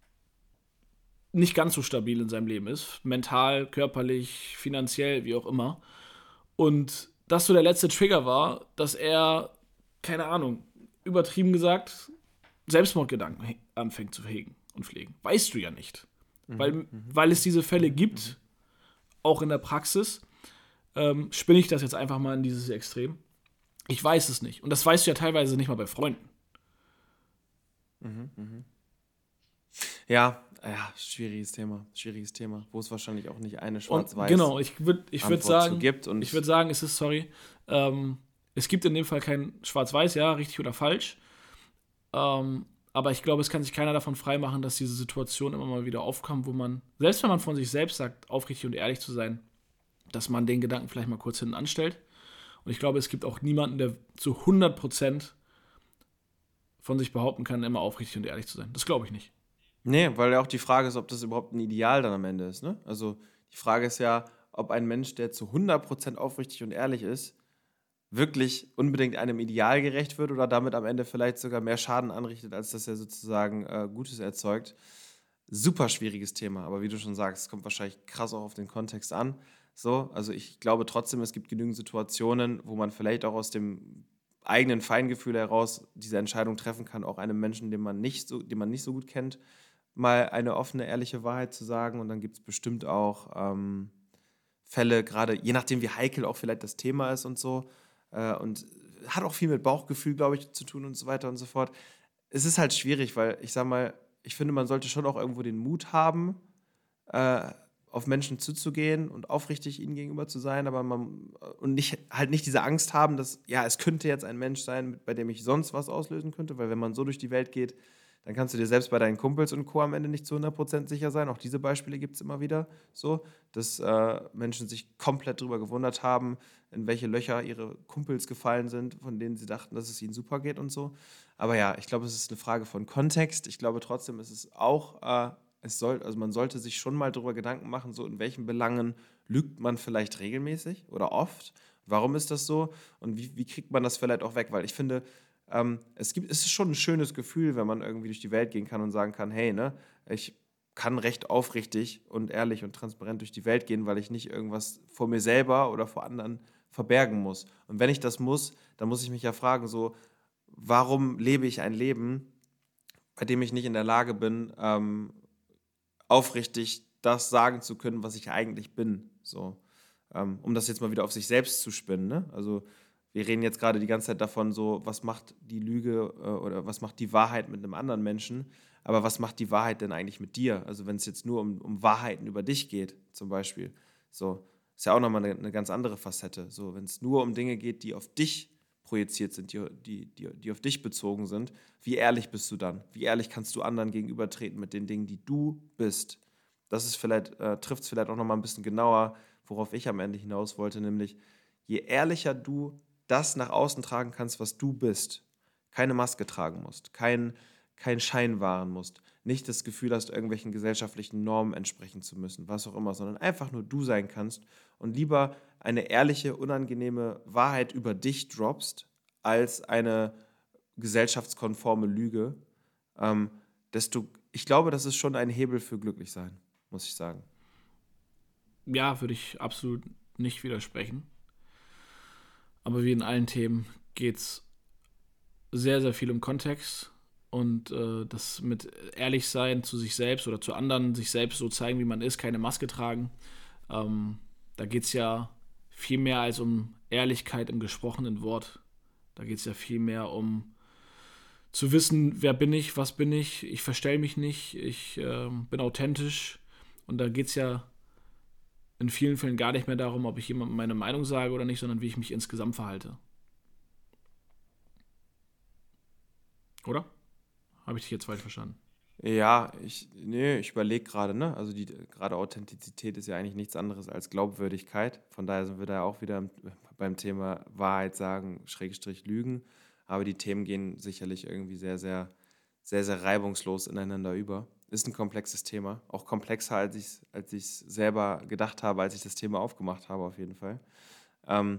nicht ganz so stabil in seinem Leben ist, mental, körperlich, finanziell, wie auch immer, und das so der letzte Trigger war, dass er, keine Ahnung, übertrieben gesagt, Selbstmordgedanken anfängt zu hegen und pflegen. Weißt du ja nicht. Mhm. Weil, weil es diese Fälle gibt, mhm. auch in der Praxis, ähm, spinne ich das jetzt einfach mal in dieses Extrem. Ich weiß es nicht. Und das weißt du ja teilweise nicht mal bei Freunden. Mhm, mhm. Ja, ja, schwieriges Thema, schwieriges Thema, wo es wahrscheinlich auch nicht eine schwarz-weiß Genau, ich würde ich würd sagen, gibt und ich würde sagen, es ist, sorry, ähm, es gibt in dem Fall kein schwarz-weiß, ja, richtig oder falsch, ähm, aber ich glaube, es kann sich keiner davon freimachen, dass diese Situation immer mal wieder aufkommt, wo man, selbst wenn man von sich selbst sagt, aufrichtig und ehrlich zu sein, dass man den Gedanken vielleicht mal kurz hinten anstellt. Und ich glaube, es gibt auch niemanden, der zu hundert Prozent von sich behaupten kann, immer aufrichtig und ehrlich zu sein. Das glaube ich nicht. Nee, weil ja auch die Frage ist, ob das überhaupt ein Ideal dann am Ende ist. Ne? Also die Frage ist ja, ob ein Mensch, der zu hundert Prozent aufrichtig und ehrlich ist, wirklich unbedingt einem Ideal gerecht wird oder damit am Ende vielleicht sogar mehr Schaden anrichtet, als dass er sozusagen äh, Gutes erzeugt. Super schwieriges Thema, aber wie du schon sagst, es kommt wahrscheinlich krass auch auf den Kontext an. So, also ich glaube trotzdem, es gibt genügend Situationen, wo man vielleicht auch aus dem eigenen Feingefühl heraus diese Entscheidung treffen kann, auch einem Menschen, den man nicht so, den man nicht so gut kennt, mal eine offene, ehrliche Wahrheit zu sagen. Und dann gibt es bestimmt auch ähm, Fälle, gerade je nachdem, wie heikel auch vielleicht das Thema ist und so. Äh, und hat auch viel mit Bauchgefühl, glaube ich, zu tun und so weiter und so fort. Es ist halt schwierig, weil ich sag mal, ich finde, man sollte schon auch irgendwo den Mut haben, äh, auf Menschen zuzugehen und aufrichtig ihnen gegenüber zu sein, aber man und nicht halt nicht diese Angst haben, dass ja, es könnte jetzt ein Mensch sein, bei dem ich sonst was auslösen könnte, weil wenn man so durch die Welt geht, dann kannst du dir selbst bei deinen Kumpels und Co. am Ende nicht zu hundert Prozent sicher sein. Auch diese Beispiele gibt es immer wieder so, dass äh, Menschen sich komplett darüber gewundert haben, in welche Löcher ihre Kumpels gefallen sind, von denen sie dachten, dass es ihnen super geht und so. Aber ja, ich glaube, es ist eine Frage von Kontext. Ich glaube trotzdem, es ist auch, äh, es soll, also man sollte sich schon mal darüber Gedanken machen, so in welchen Belangen lügt man vielleicht regelmäßig oder oft. Warum ist das so? Und wie, wie kriegt man das vielleicht auch weg? Weil ich finde, Ähm, es gibt, es ist schon ein schönes Gefühl, wenn man irgendwie durch die Welt gehen kann und sagen kann, hey, ne, ich kann recht aufrichtig und ehrlich und transparent durch die Welt gehen, weil ich nicht irgendwas vor mir selber oder vor anderen verbergen muss. Und wenn ich das muss, dann muss ich mich ja fragen, so, warum lebe ich ein Leben, bei dem ich nicht in der Lage bin, ähm, aufrichtig das sagen zu können, was ich eigentlich bin, so, ähm, um das jetzt mal wieder auf sich selbst zu spinnen, ne? Also wir reden jetzt gerade die ganze Zeit davon, so, was macht die Lüge äh, oder was macht die Wahrheit mit einem anderen Menschen, aber was macht die Wahrheit denn eigentlich mit dir? Also wenn es jetzt nur um, um Wahrheiten über dich geht, zum Beispiel, so, ist ja auch nochmal eine, eine ganz andere Facette. So, wenn es nur um Dinge geht, die auf dich projiziert sind, die, die, die, die auf dich bezogen sind, wie ehrlich bist du dann? Wie ehrlich kannst du anderen gegenübertreten mit den Dingen, die du bist? Das ist vielleicht, äh, trifft es vielleicht auch nochmal ein bisschen genauer, worauf ich am Ende hinaus wollte, nämlich je ehrlicher du das nach außen tragen kannst, was du bist, keine Maske tragen musst, kein, kein Schein wahren musst, nicht das Gefühl hast, irgendwelchen gesellschaftlichen Normen entsprechen zu müssen, was auch immer, sondern einfach nur du sein kannst und lieber eine ehrliche, unangenehme Wahrheit über dich droppst, als eine gesellschaftskonforme Lüge, ähm, desto, ich glaube, das ist schon ein Hebel für Glücklichsein, muss ich sagen. Ja, würde ich absolut nicht widersprechen. Aber wie in allen Themen geht es sehr, sehr viel um Kontext und äh, das mit ehrlich sein zu sich selbst oder zu anderen, sich selbst so zeigen, wie man ist, keine Maske tragen. Ähm, da geht es ja viel mehr als um Ehrlichkeit im gesprochenen Wort. Da geht es ja viel mehr um zu wissen, wer bin ich, was bin ich, ich verstelle mich nicht, ich äh, bin authentisch und da geht es ja in vielen Fällen gar nicht mehr darum, ob ich jemandem meine Meinung sage oder nicht, sondern wie ich mich insgesamt verhalte. Oder? Habe ich dich jetzt falsch verstanden? Ja, ich, nee, ich überlege gerade, ne? Also die gerade Authentizität ist ja eigentlich nichts anderes als Glaubwürdigkeit. Von daher sind wir da auch wieder beim Thema Wahrheit sagen, Schrägstrich Lügen. Aber die Themen gehen sicherlich irgendwie sehr, sehr, sehr, sehr reibungslos ineinander über. Ist ein komplexes Thema. Auch komplexer, als ich es als ich's selber gedacht habe, als ich das Thema aufgemacht habe, auf jeden Fall. Ähm,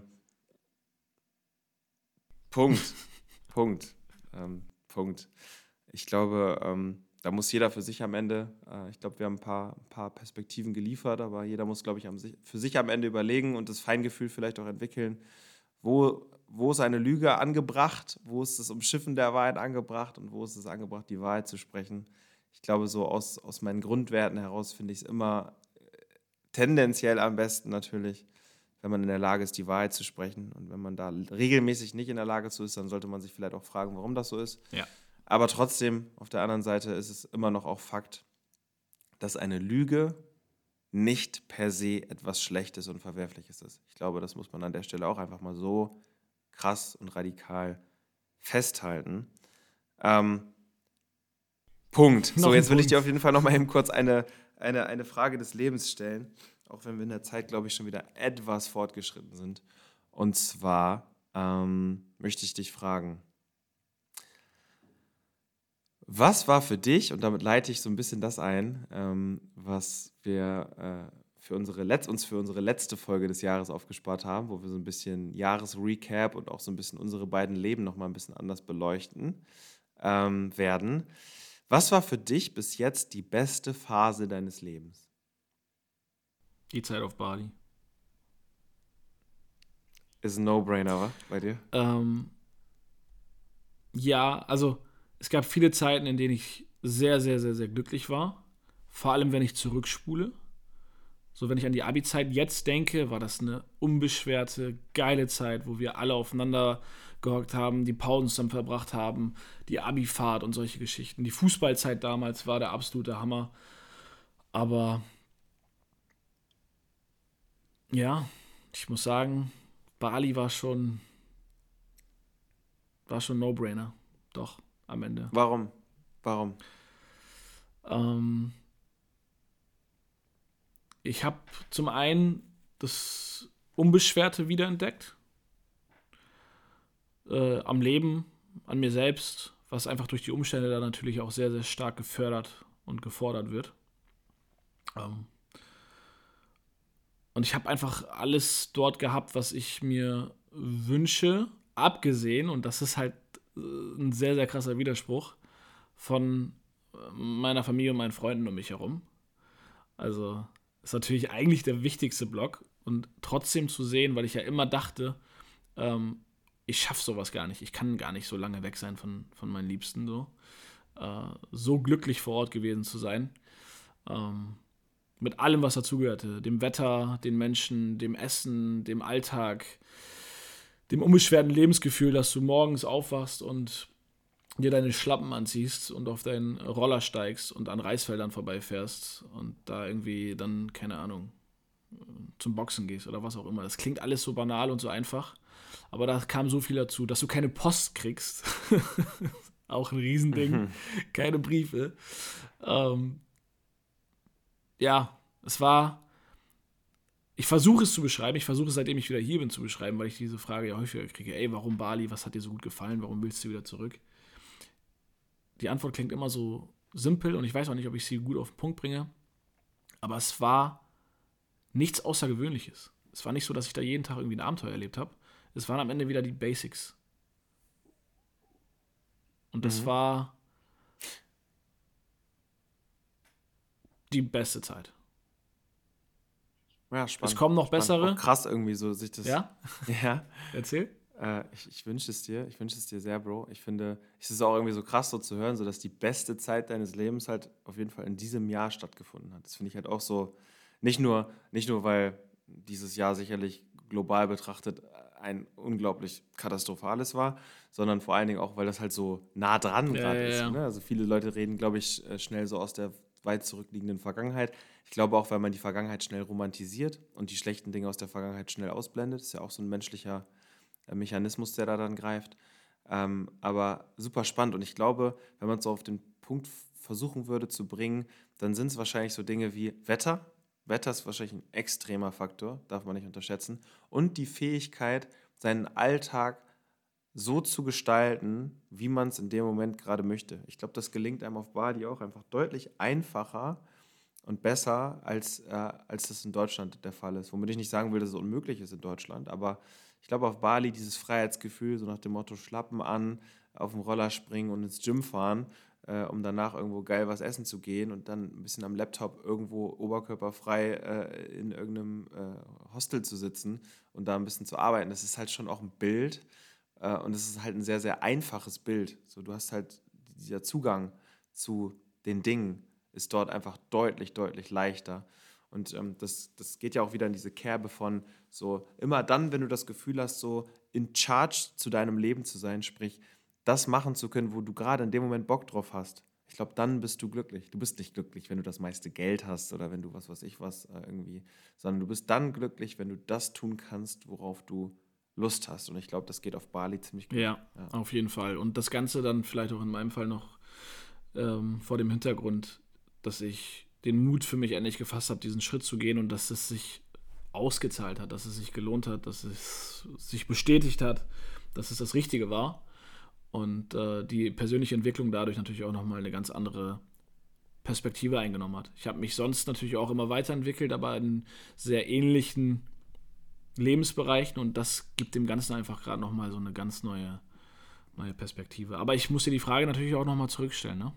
Punkt. Punkt. Ähm, Punkt. Ich glaube, ähm, da muss jeder für sich am Ende, äh, ich glaube, wir haben ein paar, ein paar Perspektiven geliefert, aber jeder muss, glaube ich, am, für sich am Ende überlegen und das Feingefühl vielleicht auch entwickeln, wo, wo ist eine Lüge angebracht, wo ist das Umschiffen der Wahrheit angebracht und wo ist es angebracht, die Wahrheit zu sprechen. Ich glaube, so aus, aus meinen Grundwerten heraus finde ich es immer tendenziell am besten natürlich, wenn man in der Lage ist, die Wahrheit zu sprechen. Und wenn man da regelmäßig nicht in der Lage zu ist, dann sollte man sich vielleicht auch fragen, warum das so ist. Ja. Aber trotzdem, auf der anderen Seite ist es immer noch auch Fakt, dass eine Lüge nicht per se etwas Schlechtes und Verwerfliches ist. Ich glaube, das muss man an der Stelle auch einfach mal so krass und radikal festhalten. Ähm, Punkt. So, jetzt will ich dir auf jeden Fall noch mal eben kurz eine, eine, eine Frage des Lebens stellen, auch wenn wir in der Zeit, glaube ich, schon wieder etwas fortgeschritten sind. Und zwar ähm, möchte ich dich fragen, was war für dich, und damit leite ich so ein bisschen das ein, ähm, was wir äh, für unsere Letz-, uns für unsere letzte Folge des Jahres aufgespart haben, wo wir so ein bisschen Jahresrecap und auch so ein bisschen unsere beiden Leben noch mal ein bisschen anders beleuchten ähm, werden. Was war für dich bis jetzt die beste Phase deines Lebens? Die Zeit auf Bali. Ist ein No-Brainer, wa? Bei dir? Ähm, ja, also es gab viele Zeiten, in denen ich sehr, sehr, sehr, sehr glücklich war. Vor allem, wenn ich zurückspule. So, wenn ich an die Abi-Zeit jetzt denke, war das eine unbeschwerte, geile Zeit, wo wir alle aufeinander gehockt haben, die Pausen zusammen verbracht haben, die Abi-Fahrt und solche Geschichten. Die Fußballzeit damals war der absolute Hammer. Aber ja, ich muss sagen, Bali war schon war schon ein No-Brainer. Doch, am Ende. Warum? Warum? Ähm, ich habe zum einen das Unbeschwerte wiederentdeckt. Äh, am Leben, an mir selbst, was einfach durch die Umstände da natürlich auch sehr, sehr stark gefördert und gefordert wird. Ähm, und ich habe einfach alles dort gehabt, was ich mir wünsche, abgesehen, und das ist halt äh, ein sehr, sehr krasser Widerspruch, von meiner Familie und meinen Freunden um mich herum. Also ist natürlich eigentlich der wichtigste Block und trotzdem zu sehen, weil ich ja immer dachte, ähm, ich schaffe sowas gar nicht. Ich kann gar nicht so lange weg sein von, von meinen Liebsten. So, äh, so glücklich vor Ort gewesen zu sein. Ähm, mit allem, was dazugehörte. Dem Wetter, den Menschen, dem Essen, dem Alltag, dem unbeschwerten Lebensgefühl, dass du morgens aufwachst und dir deine Schlappen anziehst und auf deinen Roller steigst und an Reisfeldern vorbeifährst und da irgendwie dann, keine Ahnung, zum Boxen gehst oder was auch immer. Das klingt alles so banal und so einfach, aber da kam so viel dazu, dass du keine Post kriegst. Auch ein Riesending. Mhm. Keine Briefe. Ähm, ja, es war, ich versuche es zu beschreiben, ich versuche es, seitdem ich wieder hier bin, zu beschreiben, weil ich diese Frage ja häufiger kriege, ey, warum Bali, was hat dir so gut gefallen, warum willst du wieder zurück? Die Antwort klingt immer so simpel und ich weiß auch nicht, ob ich sie gut auf den Punkt bringe, aber es war nichts Außergewöhnliches. Es war nicht so, dass ich da jeden Tag irgendwie ein Abenteuer erlebt habe. Es waren am Ende wieder die Basics. Und das mhm. war die beste Zeit. Ja, spannend. Es kommen noch spannend. bessere. Auch krass irgendwie so sich das. Ja? Ja. Erzähl. Äh, ich ich wünsche es dir. Ich wünsche es dir sehr, Bro. Ich finde, es ist auch irgendwie so krass so zu hören, so dass die beste Zeit deines Lebens halt auf jeden Fall in diesem Jahr stattgefunden hat. Das finde ich halt auch so, nicht nur, nicht nur, weil dieses Jahr sicherlich global betrachtet ein unglaublich katastrophales war, sondern vor allen Dingen auch, weil das halt so nah dran ja, gerade ja, ist. ja. Ne? Also viele Leute reden, glaube ich, schnell so aus der weit zurückliegenden Vergangenheit. Ich glaube auch, weil man die Vergangenheit schnell romantisiert und die schlechten Dinge aus der Vergangenheit schnell ausblendet. Das ist ja auch so ein menschlicher Mechanismus, der da dann greift. Ähm, aber super spannend. Und ich glaube, wenn man es so auf den Punkt versuchen würde zu bringen, dann sind es wahrscheinlich so Dinge wie Wetter. Wetter ist wahrscheinlich ein extremer Faktor, darf man nicht unterschätzen. Und die Fähigkeit, seinen Alltag so zu gestalten, wie man es in dem Moment gerade möchte. Ich glaube, das gelingt einem auf Bali auch einfach deutlich einfacher und besser, als, äh, als das in Deutschland der Fall ist. Womit ich nicht sagen will, dass es unmöglich ist in Deutschland, aber ich glaube, auf Bali dieses Freiheitsgefühl, so nach dem Motto Schlappen an, auf dem Roller springen und ins Gym fahren, äh, um danach irgendwo geil was essen zu gehen und dann ein bisschen am Laptop irgendwo oberkörperfrei äh, in irgendeinem äh, Hostel zu sitzen und da ein bisschen zu arbeiten. Das ist halt schon auch ein Bild äh, und es ist halt ein sehr, sehr einfaches Bild. So, du hast halt, dieser Zugang zu den Dingen ist dort einfach deutlich, deutlich leichter. Und ähm, das, das geht ja auch wieder in diese Kerbe von so, immer dann, wenn du das Gefühl hast, so in charge zu deinem Leben zu sein, sprich, das machen zu können, wo du gerade in dem Moment Bock drauf hast. Ich glaube, dann bist du glücklich. Du bist nicht glücklich, wenn du das meiste Geld hast oder wenn du was weiß ich was äh, irgendwie, sondern du bist dann glücklich, wenn du das tun kannst, worauf du Lust hast. Und ich glaube, das geht auf Bali ziemlich gut. Ja, ja, auf jeden Fall. Und das Ganze dann vielleicht auch in meinem Fall noch ähm, vor dem Hintergrund, dass ich den Mut für mich endlich gefasst habe, diesen Schritt zu gehen und dass es sich ausgezahlt hat, dass es sich gelohnt hat, dass es sich bestätigt hat, dass es das Richtige war und äh, die persönliche Entwicklung dadurch natürlich auch nochmal eine ganz andere Perspektive eingenommen hat. Ich habe mich sonst natürlich auch immer weiterentwickelt, aber in sehr ähnlichen Lebensbereichen und das gibt dem Ganzen einfach gerade nochmal so eine ganz neue, neue Perspektive. Aber ich muss dir die Frage natürlich auch nochmal zurückstellen, ne?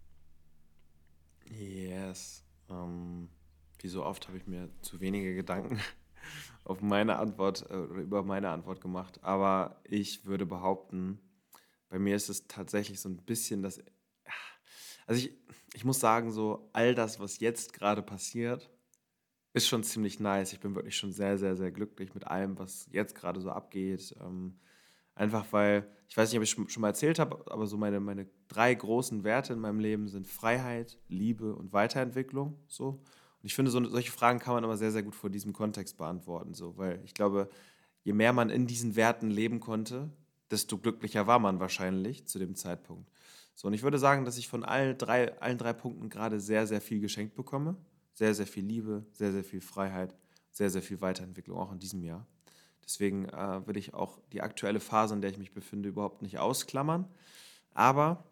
Yes. Ähm, wie so oft habe ich mir zu wenige Gedanken auf meine Antwort äh, oder über meine Antwort gemacht. Aber ich würde behaupten, bei mir ist es tatsächlich so ein bisschen das. Also ich, ich muss sagen, so all das, was jetzt gerade passiert, ist schon ziemlich nice. Ich bin wirklich schon sehr, sehr, sehr glücklich mit allem, was jetzt gerade so abgeht. Ähm, einfach weil, ich weiß nicht, ob ich schon, schon mal erzählt habe, aber so meine, meine drei großen Werte in meinem Leben sind Freiheit, Liebe und Weiterentwicklung. So. Und ich finde, so, solche Fragen kann man immer sehr, sehr gut vor diesem Kontext beantworten. So. Weil ich glaube, je mehr man in diesen Werten leben konnte, desto glücklicher war man wahrscheinlich zu dem Zeitpunkt. So, und ich würde sagen, dass ich von allen drei, allen drei Punkten gerade sehr, sehr viel geschenkt bekomme. Sehr, sehr viel Liebe, sehr, sehr viel Freiheit, sehr, sehr viel Weiterentwicklung, auch in diesem Jahr. Deswegen äh, würde ich auch die aktuelle Phase, in der ich mich befinde, überhaupt nicht ausklammern. Aber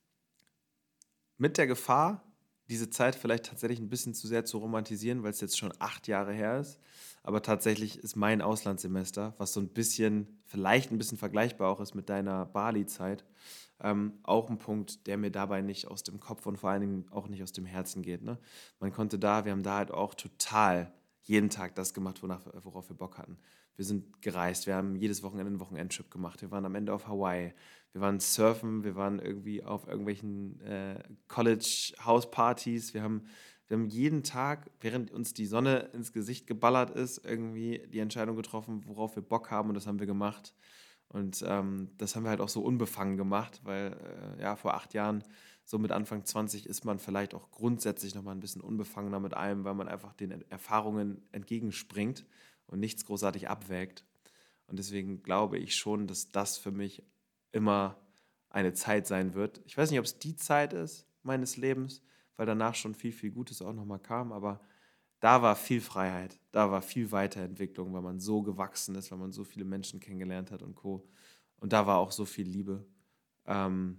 mit der Gefahr, diese Zeit vielleicht tatsächlich ein bisschen zu sehr zu romantisieren, weil es jetzt schon acht Jahre her ist. Aber tatsächlich ist mein Auslandssemester, was so ein bisschen, vielleicht ein bisschen vergleichbar auch ist mit deiner Bali-Zeit, ähm, auch ein Punkt, der mir dabei nicht aus dem Kopf und vor allen Dingen auch nicht aus dem Herzen geht. Ne? Man konnte da, wir haben da halt auch total jeden Tag das gemacht, wonach, worauf wir Bock hatten. Wir sind gereist, wir haben jedes Wochenende einen Wochenendtrip gemacht, wir waren am Ende auf Hawaii, wir waren surfen, wir waren irgendwie auf irgendwelchen äh, College-House-Partys, wir haben, wir haben jeden Tag, während uns die Sonne ins Gesicht geballert ist, irgendwie die Entscheidung getroffen, worauf wir Bock haben, und das haben wir gemacht. Und ähm, das haben wir halt auch so unbefangen gemacht, weil äh, ja, vor acht Jahren, so mit Anfang zwanzig, ist man vielleicht auch grundsätzlich nochmal ein bisschen unbefangener mit allem, weil man einfach den Erfahrungen entgegenspringt und nichts großartig abwägt. Und deswegen glaube ich schon, dass das für mich immer eine Zeit sein wird. Ich weiß nicht, ob es die Zeit ist meines Lebens, weil danach schon viel, viel Gutes auch nochmal kam, aber da war viel Freiheit, da war viel Weiterentwicklung, weil man so gewachsen ist, weil man so viele Menschen kennengelernt hat und Co. Und da war auch so viel Liebe. Ähm,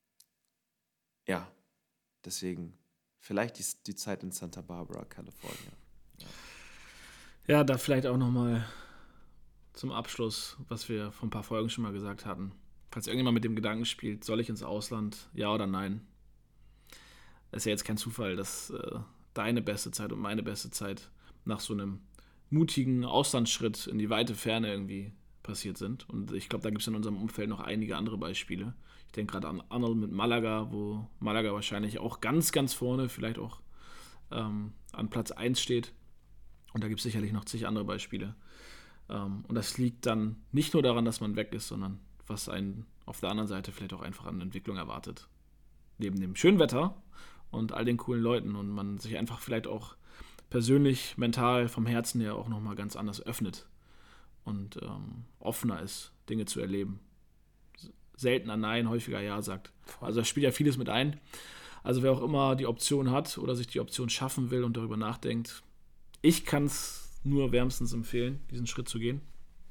ja, deswegen vielleicht die, die Zeit in Santa Barbara, Kalifornien. Ja, ja, da vielleicht auch nochmal zum Abschluss, was wir vor ein paar Folgen schon mal gesagt hatten. Falls irgendjemand mit dem Gedanken spielt, soll ich ins Ausland, ja oder nein? Das ist ja jetzt kein Zufall, dass äh, deine beste Zeit und meine beste Zeit nach so einem mutigen Auslandsschritt in die weite Ferne irgendwie passiert sind. Und ich glaube, da gibt es in unserem Umfeld noch einige andere Beispiele. Ich denke gerade an Arnold mit Malaga, wo Malaga wahrscheinlich auch ganz, ganz vorne, vielleicht auch ähm, an Platz eins steht. Und da gibt es sicherlich noch zig andere Beispiele. Ähm, und das liegt dann nicht nur daran, dass man weg ist, sondern was einen auf der anderen Seite vielleicht auch einfach an Entwicklung erwartet. Neben dem schönen Wetter und all den coolen Leuten, und man sich einfach vielleicht auch persönlich, mental, vom Herzen her auch nochmal ganz anders öffnet und ähm, offener ist, Dinge zu erleben. Seltener Nein, häufiger Ja sagt. Also da spielt ja vieles mit ein. Also wer auch immer die Option hat oder sich die Option schaffen will und darüber nachdenkt, ich kann es nur wärmstens empfehlen, diesen Schritt zu gehen.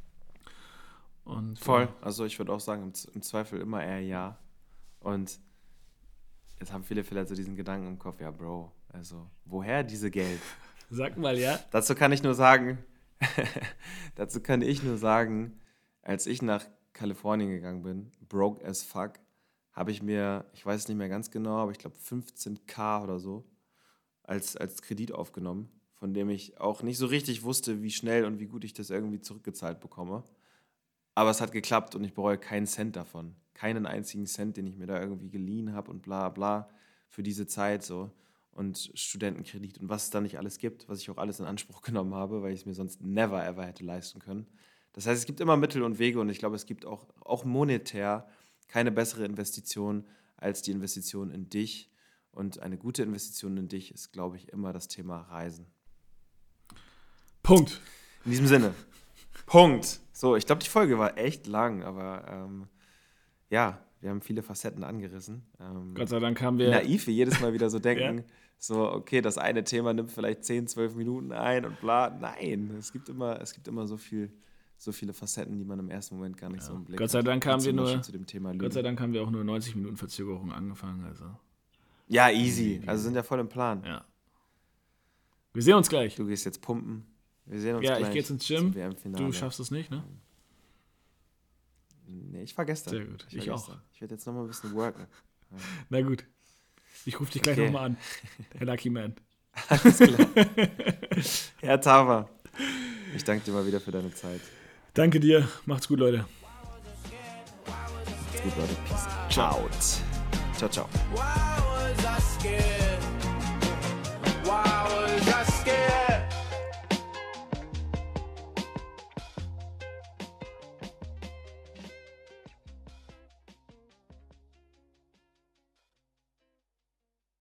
Und, Voll. Äh, also ich würde auch sagen, im, im Zweifel immer eher Ja. Und jetzt haben viele vielleicht so diesen Gedanken im Kopf, ja Bro, also woher diese Geld? Sag mal, ja. Dazu kann ich nur sagen, dazu kann ich nur sagen, als ich nach Kalifornien gegangen bin, broke as fuck, habe ich mir, ich weiß es nicht mehr ganz genau, aber ich glaube fünfzehntausend oder so als, als Kredit aufgenommen, von dem ich auch nicht so richtig wusste, wie schnell und wie gut ich das irgendwie zurückgezahlt bekomme. Aber es hat geklappt und ich bereue keinen Cent davon. Keinen einzigen Cent, den ich mir da irgendwie geliehen habe und bla bla für diese Zeit so. Und Studentenkredit und was es da nicht alles gibt, was ich auch alles in Anspruch genommen habe, weil ich es mir sonst never ever hätte leisten können. Das heißt, es gibt immer Mittel und Wege, und ich glaube, es gibt auch, auch monetär keine bessere Investition als die Investition in dich. Und eine gute Investition in dich ist, glaube ich, immer das Thema Reisen. Punkt. In diesem Sinne. Punkt. So, ich glaube, die Folge war echt lang, aber ähm, ja, wir haben viele Facetten angerissen. Ähm, Gott sei Dank haben wir... Naiv, wie jedes Mal wieder so denken, ja. so, okay, das eine Thema nimmt vielleicht zehn, zwölf Minuten ein und bla. Nein, es gibt immer, es gibt immer so viel, so viele Facetten, die man im ersten Moment gar nicht ja. so im Blick Gott sei Dank haben wir nur, zu dem Thema Gott sei Dank haben wir auch nur neunzig Minuten Verzögerung angefangen. Also. Ja, easy. Also sind ja voll im Plan. Ja. Wir sehen uns gleich. Du gehst jetzt pumpen. Wir sehen uns ja, gleich. Ja, ich gehe jetzt ins Gym. Du schaffst es nicht, ne? Nee, ich war gestern. Sehr gut, ich, ich auch. Gestern. Ich werde jetzt nochmal ein bisschen worken. Ja. Na gut. Ich rufe dich gleich okay. nochmal an, Herr Lucky Man. Alles klar. Herr Tava, ich danke dir mal wieder für deine Zeit. Danke dir. Macht's gut, Leute. Macht's gut, Leute. Peace out. Ciao, ciao.